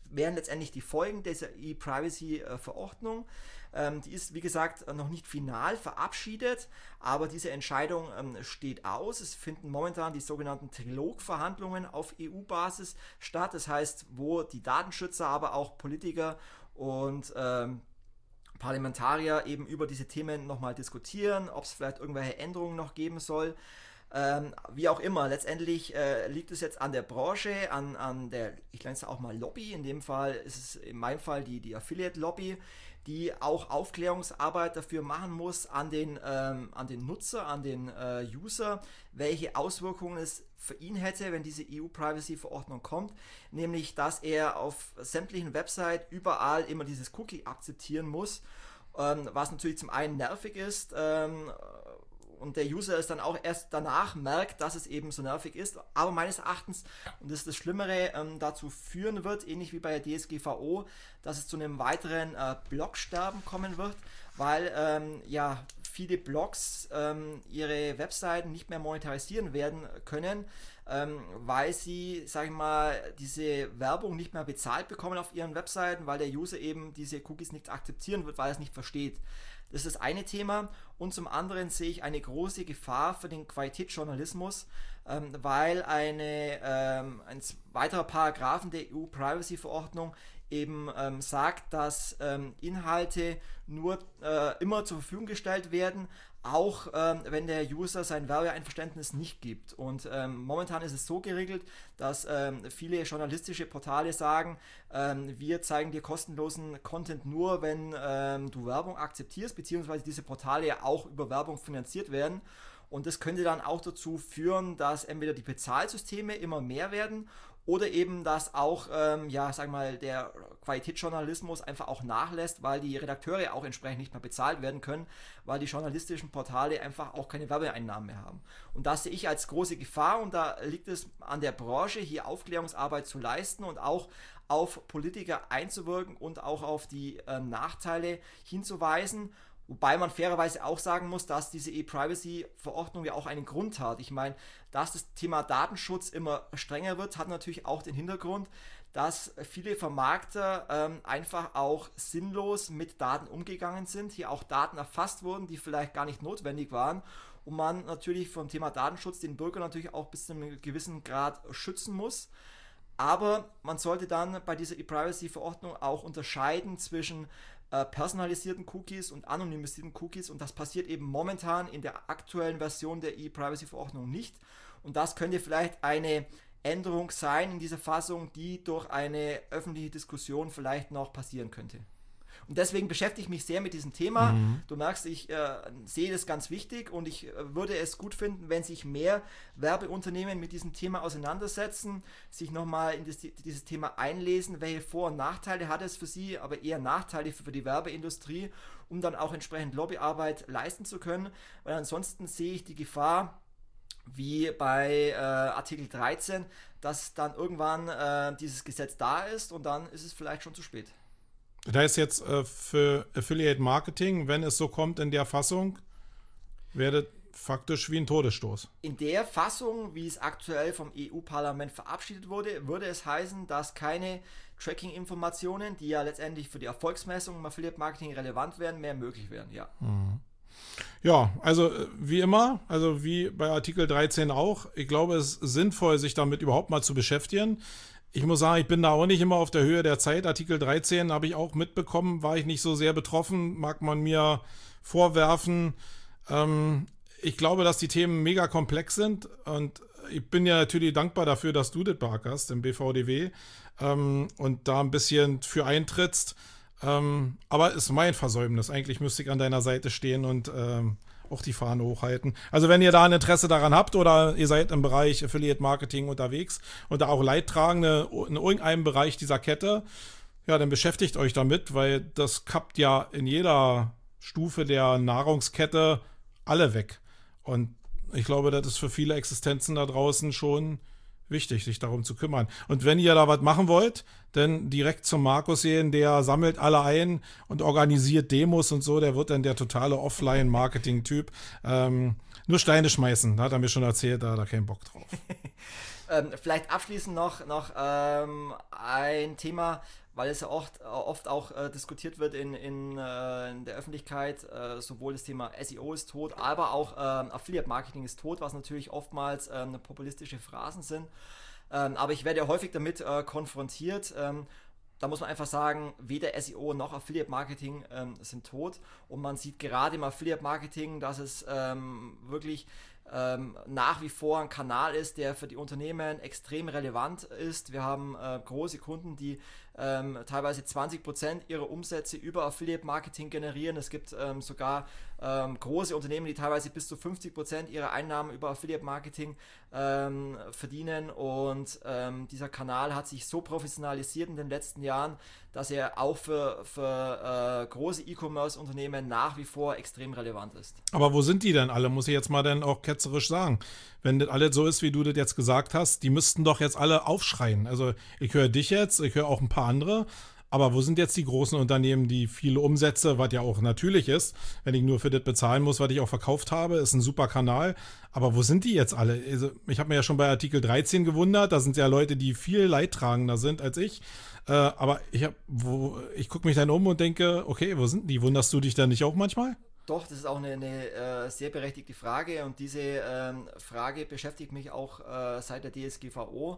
wären letztendlich die Folgen dieser E-Privacy-Verordnung. Ähm, die ist, wie gesagt, noch nicht final verabschiedet, aber diese Entscheidung ähm, steht aus. Es finden momentan die sogenannten Trilogverhandlungen auf E U-Basis statt. Das heißt, wo die Datenschützer, aber auch Politiker und ähm, Parlamentarier eben über diese Themen nochmal diskutieren, ob es vielleicht irgendwelche Änderungen noch geben soll. Ähm, wie auch immer, letztendlich äh, liegt es jetzt an der Branche, an, an der, ich nenne es auch mal Lobby, in dem Fall ist es in meinem Fall die, die Affiliate-Lobby, die auch Aufklärungsarbeit dafür machen muss an den, ähm, an den Nutzer, an den äh, User, welche Auswirkungen es für ihn hätte, wenn diese E U-Privacy-Verordnung kommt, nämlich, dass er auf sämtlichen Websites überall immer dieses Cookie akzeptieren muss, ähm, was natürlich zum einen nervig ist, ähm, und der User es dann auch erst danach merkt, dass es eben so nervig ist, aber meines Erachtens, und das ist das Schlimmere, ähm, dazu führen wird, ähnlich wie bei der D S G V O, dass es zu einem weiteren äh, Blogsterben kommen wird, weil ähm, ja viele Blogs ähm, ihre Webseiten nicht mehr monetarisieren werden können, ähm, weil sie, sag ich mal, diese Werbung nicht mehr bezahlt bekommen auf ihren Webseiten, weil der User eben diese Cookies nicht akzeptieren wird, weil er es nicht versteht. Das ist das eine Thema, und zum anderen sehe ich eine große Gefahr für den Qualitätsjournalismus, ähm, weil eine, ähm, ein weiterer Paragraphen der E U-Privacy-Verordnung eben ähm, sagt, dass ähm, Inhalte nur äh, immer zur Verfügung gestellt werden, auch ähm, wenn der User sein Werbeeinverständnis nicht gibt. Und ähm, momentan ist es so geregelt, dass ähm, viele journalistische Portale sagen, ähm, wir zeigen dir kostenlosen Content nur, wenn ähm, du Werbung akzeptierst, beziehungsweise diese Portale ja auch über Werbung finanziert werden. Und das könnte dann auch dazu führen, dass entweder die Bezahlsysteme immer mehr werden oder eben, dass auch, ähm, ja, sag mal, der Qualitätsjournalismus einfach auch nachlässt, weil die Redakteure auch entsprechend nicht mehr bezahlt werden können, weil die journalistischen Portale einfach auch keine Werbeeinnahmen mehr haben. Und das sehe ich als große Gefahr, und da liegt es an der Branche, hier Aufklärungsarbeit zu leisten und auch auf Politiker einzuwirken und auch auf die ähm, Nachteile hinzuweisen. Wobei man fairerweise auch sagen muss, dass diese E-Privacy-Verordnung ja auch einen Grund hat. Ich meine, dass das Thema Datenschutz immer strenger wird, hat natürlich auch den Hintergrund, dass viele Vermarkter ähm, einfach auch sinnlos mit Daten umgegangen sind, hier auch Daten erfasst wurden, die vielleicht gar nicht notwendig waren, und man natürlich vom Thema Datenschutz den Bürger natürlich auch bis zu einem gewissen Grad schützen muss. Aber man sollte dann bei dieser E-Privacy-Verordnung auch unterscheiden zwischen äh, personalisierten Cookies und anonymisierten Cookies, und das passiert eben momentan in der aktuellen Version der E-Privacy-Verordnung nicht, und das könnte vielleicht eine Änderung sein in dieser Fassung, die durch eine öffentliche Diskussion vielleicht noch passieren könnte. Und deswegen beschäftige ich mich sehr mit diesem Thema. Mhm. Du merkst, ich äh, sehe das ganz wichtig, und ich äh, würde es gut finden, wenn sich mehr Werbeunternehmen mit diesem Thema auseinandersetzen, sich nochmal in das, dieses Thema einlesen, welche Vor- und Nachteile hat es für sie, aber eher Nachteile für, für die Werbeindustrie, um dann auch entsprechend Lobbyarbeit leisten zu können. Weil ansonsten sehe ich die Gefahr, wie bei äh, Artikel dreizehn, dass dann irgendwann äh, dieses Gesetz da ist, und dann ist es vielleicht schon zu spät. Da ist jetzt äh, für Affiliate Marketing, wenn es so kommt in der Fassung, wäre faktisch wie ein Todesstoß. In der Fassung, wie es aktuell vom E U-Parlament verabschiedet wurde, würde es heißen, dass keine Tracking-Informationen, die ja letztendlich für die Erfolgsmessung im Affiliate Marketing relevant wären, mehr möglich wären. Ja. Mhm. Ja, also wie immer, also wie bei Artikel dreizehn auch, ich glaube, es ist sinnvoll, sich damit überhaupt mal zu beschäftigen. Ich muss sagen, ich bin da auch nicht immer auf der Höhe der Zeit. Artikel dreizehn habe ich auch mitbekommen, war ich nicht so sehr betroffen, mag man mir vorwerfen. Ähm, ich glaube, dass die Themen mega komplex sind, und ich bin ja natürlich dankbar dafür, dass du das beackerst im B V D W ähm, und da ein bisschen für eintrittst. Ähm, aber ist mein Versäumnis. Eigentlich müsste ich an deiner Seite stehen und ähm, auch die Fahne hochhalten. Also wenn ihr da ein Interesse daran habt oder ihr seid im Bereich Affiliate Marketing unterwegs und da auch Leidtragende in irgendeinem Bereich dieser Kette, ja, dann beschäftigt euch damit, weil das kappt ja in jeder Stufe der Nahrungskette alle weg. Und ich glaube, das ist für viele Existenzen da draußen schon wichtig, sich darum zu kümmern. Und wenn ihr da was machen wollt, dann direkt zum Markus gehen, der sammelt alle ein und organisiert Demos und so, der wird dann der totale Offline-Marketing-Typ. Ähm, nur Steine schmeißen, da hat er mir schon erzählt, da hat er keinen Bock drauf. ähm, vielleicht abschließend noch, noch ähm, ein Thema, weil es ja oft, oft auch äh, diskutiert wird in, in, äh, in der Öffentlichkeit, äh, sowohl das Thema S E O ist tot, aber auch äh, Affiliate-Marketing ist tot, was natürlich oftmals äh, populistische Phrasen sind. Ähm, aber ich werde ja häufig damit äh, konfrontiert. Ähm, da muss man einfach sagen, weder S E O noch Affiliate-Marketing ähm, sind tot. Und man sieht gerade im Affiliate-Marketing, dass es ähm, wirklich ähm, nach wie vor ein Kanal ist, der für die Unternehmen extrem relevant ist. Wir haben äh, große Kunden, die ähm, teilweise zwanzig Prozent ihrer Umsätze über Affiliate-Marketing generieren. Es gibt ähm, sogar ähm, große Unternehmen, die teilweise bis zu fünfzig Prozent ihrer Einnahmen über Affiliate-Marketing ähm, verdienen. Und ähm, dieser Kanal hat sich so professionalisiert in den letzten Jahren, dass er auch für, für äh, große E-Commerce-Unternehmen nach wie vor extrem relevant ist. Aber wo sind die denn alle, muss ich jetzt mal dann auch ketzerisch sagen. Wenn das alles so ist, wie du das jetzt gesagt hast, die müssten doch jetzt alle aufschreien. Also ich höre dich jetzt, ich höre auch ein paar andere, aber wo sind jetzt die großen Unternehmen, die viele Umsätze, was ja auch natürlich ist, wenn ich nur für das bezahlen muss, was ich auch verkauft habe, ist ein super Kanal, aber wo sind die jetzt alle? Also ich habe mir ja schon bei Artikel dreizehn gewundert, da sind ja Leute, die viel leidtragender sind als ich, äh, aber ich, hab, wo, ich gucke mich dann um und denke, okay, wo sind die? Wunderst du dich da nicht auch manchmal? Doch, das ist auch eine, eine äh, sehr berechtigte Frage und diese ähm, Frage beschäftigt mich auch äh, seit der D S G V O.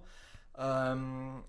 Ähm,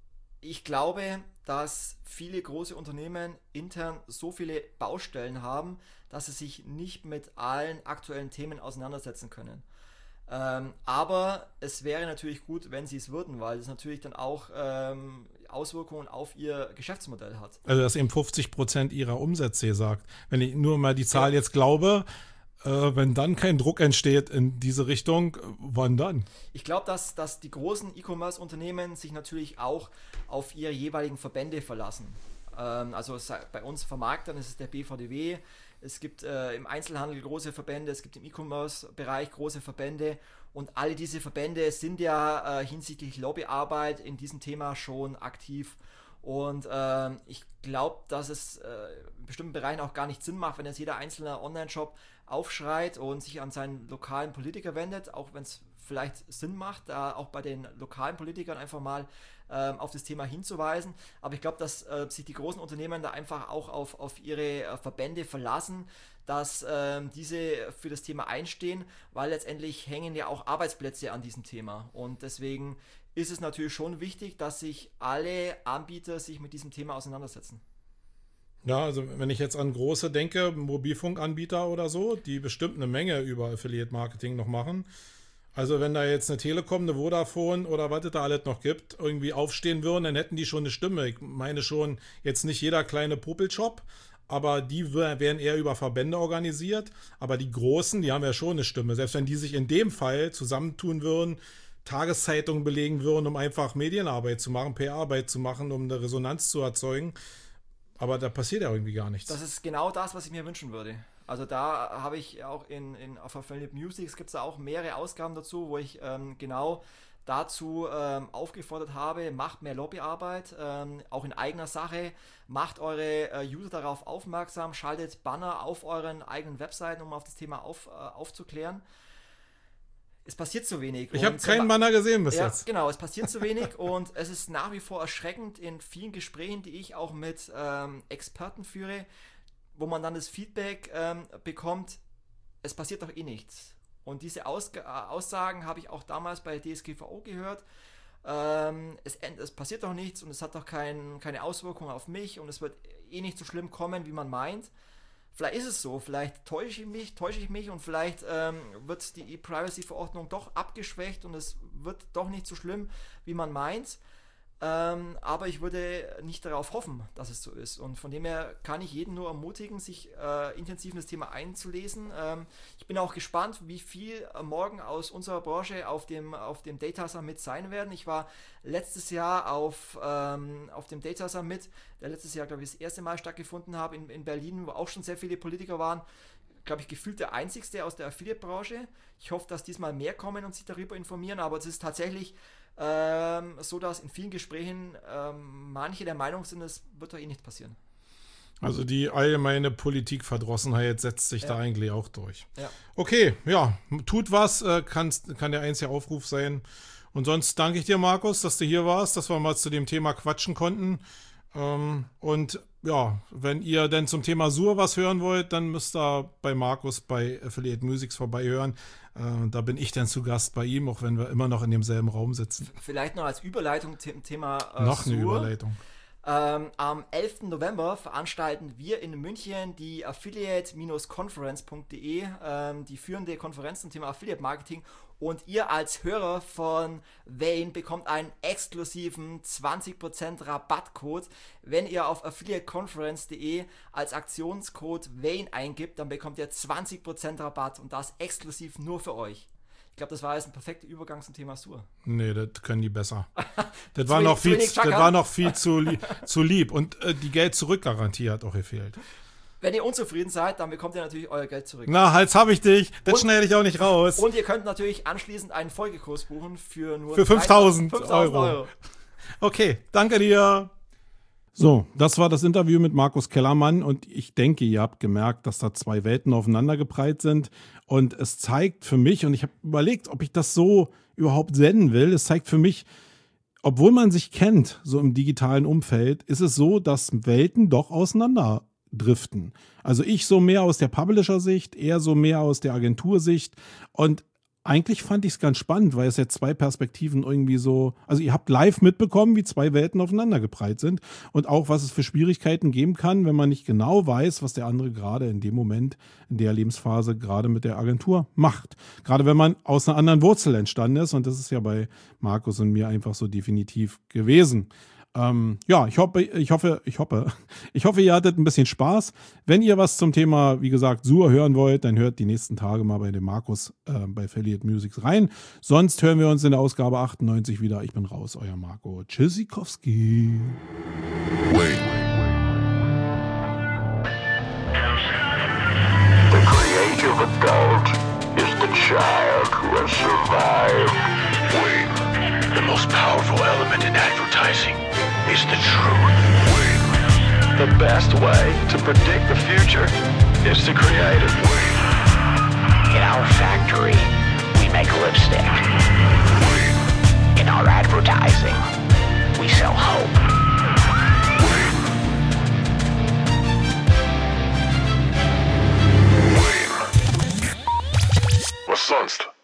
ich glaube, dass viele große Unternehmen intern so viele Baustellen haben, dass sie sich nicht mit allen aktuellen Themen auseinandersetzen können. Ähm, aber es wäre natürlich gut, wenn sie es würden, weil es natürlich dann auch ähm, Auswirkungen auf ihr Geschäftsmodell hat. Also dass eben fünfzig Prozent ihrer Umsätze sagt. Wenn ich nur mal die Zahl ja. jetzt glaube, äh, wenn dann kein Druck entsteht in diese Richtung, wann dann? Ich glaube, dass, dass die großen E-Commerce-Unternehmen sich natürlich auch auf ihre jeweiligen Verbände verlassen. Ähm, also bei uns Vermarktern ist es der B V D W, es gibt äh, im Einzelhandel große Verbände, es gibt im E-Commerce-Bereich große Verbände und alle diese Verbände sind ja äh, hinsichtlich Lobbyarbeit in diesem Thema schon aktiv. Und äh, ich glaube, dass es äh, in bestimmten Bereichen auch gar nicht Sinn macht, wenn jetzt jeder einzelne Online-Shop aufschreit und sich an seinen lokalen Politiker wendet, auch wenn es vielleicht Sinn macht, da auch bei den lokalen Politikern einfach mal ähm, auf das Thema hinzuweisen. Aber ich glaube, dass äh, sich die großen Unternehmen da einfach auch auf, auf ihre äh, Verbände verlassen, dass ähm, diese für das Thema einstehen, weil letztendlich hängen ja auch Arbeitsplätze an diesem Thema. Und deswegen ist es natürlich schon wichtig, dass sich alle Anbieter sich mit diesem Thema auseinandersetzen. Ja, also wenn ich jetzt an große denke, Mobilfunkanbieter oder so, die bestimmt eine Menge über Affiliate-Marketing noch machen. Also wenn da jetzt eine Telekom, eine Vodafone oder was es da alles noch gibt, irgendwie aufstehen würden, dann hätten die schon eine Stimme. Ich meine schon, jetzt nicht jeder kleine Popelshop, aber die werden eher über Verbände organisiert. Aber die Großen, die haben ja schon eine Stimme. Selbst wenn die sich in dem Fall zusammentun würden, Tageszeitungen belegen würden, um einfach Medienarbeit zu machen, P R-Arbeit zu machen, um eine Resonanz zu erzeugen. Aber da passiert ja irgendwie gar nichts. Das ist genau das, was ich mir wünschen würde. Also da habe ich auch in, in auf Affiliate Music, gibt es da auch mehrere Ausgaben dazu, wo ich ähm, genau dazu ähm, aufgefordert habe, macht mehr Lobbyarbeit, ähm, auch in eigener Sache, macht eure äh, User darauf aufmerksam, schaltet Banner auf euren eigenen Webseiten, um auf das Thema auf, äh, aufzuklären. Es passiert zu wenig. Ich habe keinen Banner gesehen bis ja, jetzt. Genau, es passiert zu wenig und es ist nach wie vor erschreckend in vielen Gesprächen, die ich auch mit ähm, Experten führe, wo man dann das Feedback ähm, bekommt, es passiert doch eh nichts. Und diese Aus- äh, Aussagen habe ich auch damals bei D S G V O gehört. Ähm, es, es passiert doch nichts und es hat doch kein, keine Auswirkungen auf mich und es wird eh nicht so schlimm kommen, wie man meint. Vielleicht ist es so, vielleicht täusche ich mich, täusche ich mich und vielleicht ähm, wird die E-Privacy-Verordnung doch abgeschwächt und es wird doch nicht so schlimm, wie man meint. Ähm, aber ich würde nicht darauf hoffen, dass es so ist. Und von dem her kann ich jeden nur ermutigen, sich äh, intensiv in das Thema einzulesen. Ähm, ich bin auch gespannt, wie viel äh, morgen aus unserer Branche auf dem, auf dem Data Summit sein werden. Ich war letztes Jahr auf, ähm, auf dem Data Summit, der letztes Jahr, glaube ich, das erste Mal stattgefunden habe in, in Berlin, wo auch schon sehr viele Politiker waren. Glaube ich, gefühlt der einzigste aus der Affiliate-Branche. Ich hoffe, dass diesmal mehr kommen und sich darüber informieren, aber es ist tatsächlich Ähm, so dass in vielen Gesprächen ähm, manche der Meinung sind, es wird doch eh nicht passieren. Also die allgemeine Politikverdrossenheit setzt sich ja. da eigentlich auch durch. Ja. Okay, ja, tut was, äh, kann der einzige Aufruf sein. Und sonst danke ich dir, Markus, dass du hier warst, dass wir mal zu dem Thema quatschen konnten. Ähm, und ja, wenn ihr denn zum Thema Sur was hören wollt, dann müsst ihr bei Markus bei Affiliate Musics vorbeihören. Äh, da bin ich dann zu Gast bei ihm, auch wenn wir immer noch in demselben Raum sitzen. Vielleicht noch als Überleitung zum Thema äh, Noch eine Sur. Überleitung. Ähm, am elften November veranstalten wir in München die affiliate Conference punkt de, ähm, die führende Konferenz zum Thema Affiliate Marketing, und ihr als Hörer von Vane bekommt einen exklusiven zwanzig Prozent Rabattcode. Wenn ihr auf affiliate conference punkt de als Aktionscode Vane eingibt, dann bekommt ihr zwanzig Prozent Rabatt, und das exklusiv nur für euch. Ich glaube, das war jetzt ein perfekter Übergang zum Thema Sur. Nee, das können die besser. Das war noch viel, das war noch viel zu, li- zu lieb. Und äh, die Geld-Zurück-Garantie hat auch gefehlt. Wenn ihr unzufrieden seid, dann bekommt ihr natürlich euer Geld zurück. Na, Hals hab ich dich. Das Und- schneide ich auch nicht raus. Und ihr könnt natürlich anschließend einen Folgekurs buchen für nur Für fünftausend fünftausend Euro. Euro. Okay, danke dir. So, das war das Interview mit Markus Kellermann, und ich denke, ihr habt gemerkt, dass da zwei Welten aufeinandergeprallt sind, und es zeigt für mich, und ich habe überlegt, ob ich das so überhaupt senden will, es zeigt für mich, obwohl man sich kennt, so im digitalen Umfeld, ist es so, dass Welten doch auseinanderdriften. Also ich so mehr aus der Publisher-Sicht, er so mehr aus der Agentursicht, und eigentlich fand ich es ganz spannend, weil es jetzt zwei Perspektiven irgendwie so, also ihr habt live mitbekommen, wie zwei Welten aufeinandergeprallt sind, und auch, was es für Schwierigkeiten geben kann, wenn man nicht genau weiß, was der andere gerade in dem Moment, in der Lebensphase gerade mit der Agentur macht. Gerade wenn man aus einer anderen Wurzel entstanden ist, und das ist ja bei Markus und mir einfach so definitiv gewesen. Ähm, ja, ich hoffe, ich hoffe, ich hoffe, ich hoffe, ihr hattet ein bisschen Spaß. Wenn ihr was zum Thema, wie gesagt, Sur hören wollt, dann hört die nächsten Tage mal bei dem Markus äh, bei Affiliate Musics rein. Sonst hören wir uns in der Ausgabe achtundneunzig wieder. Ich bin raus, euer Marco Tschüssikowski. Wait. The creative adult is the child who has survived. Wait. The most powerful element in advertising is the truth. Wait. The best way to predict the future is to create it. Wait. In our factory, we make lipstick. Wait. In our advertising, we sell hope. Wait. Wait. Was sonst?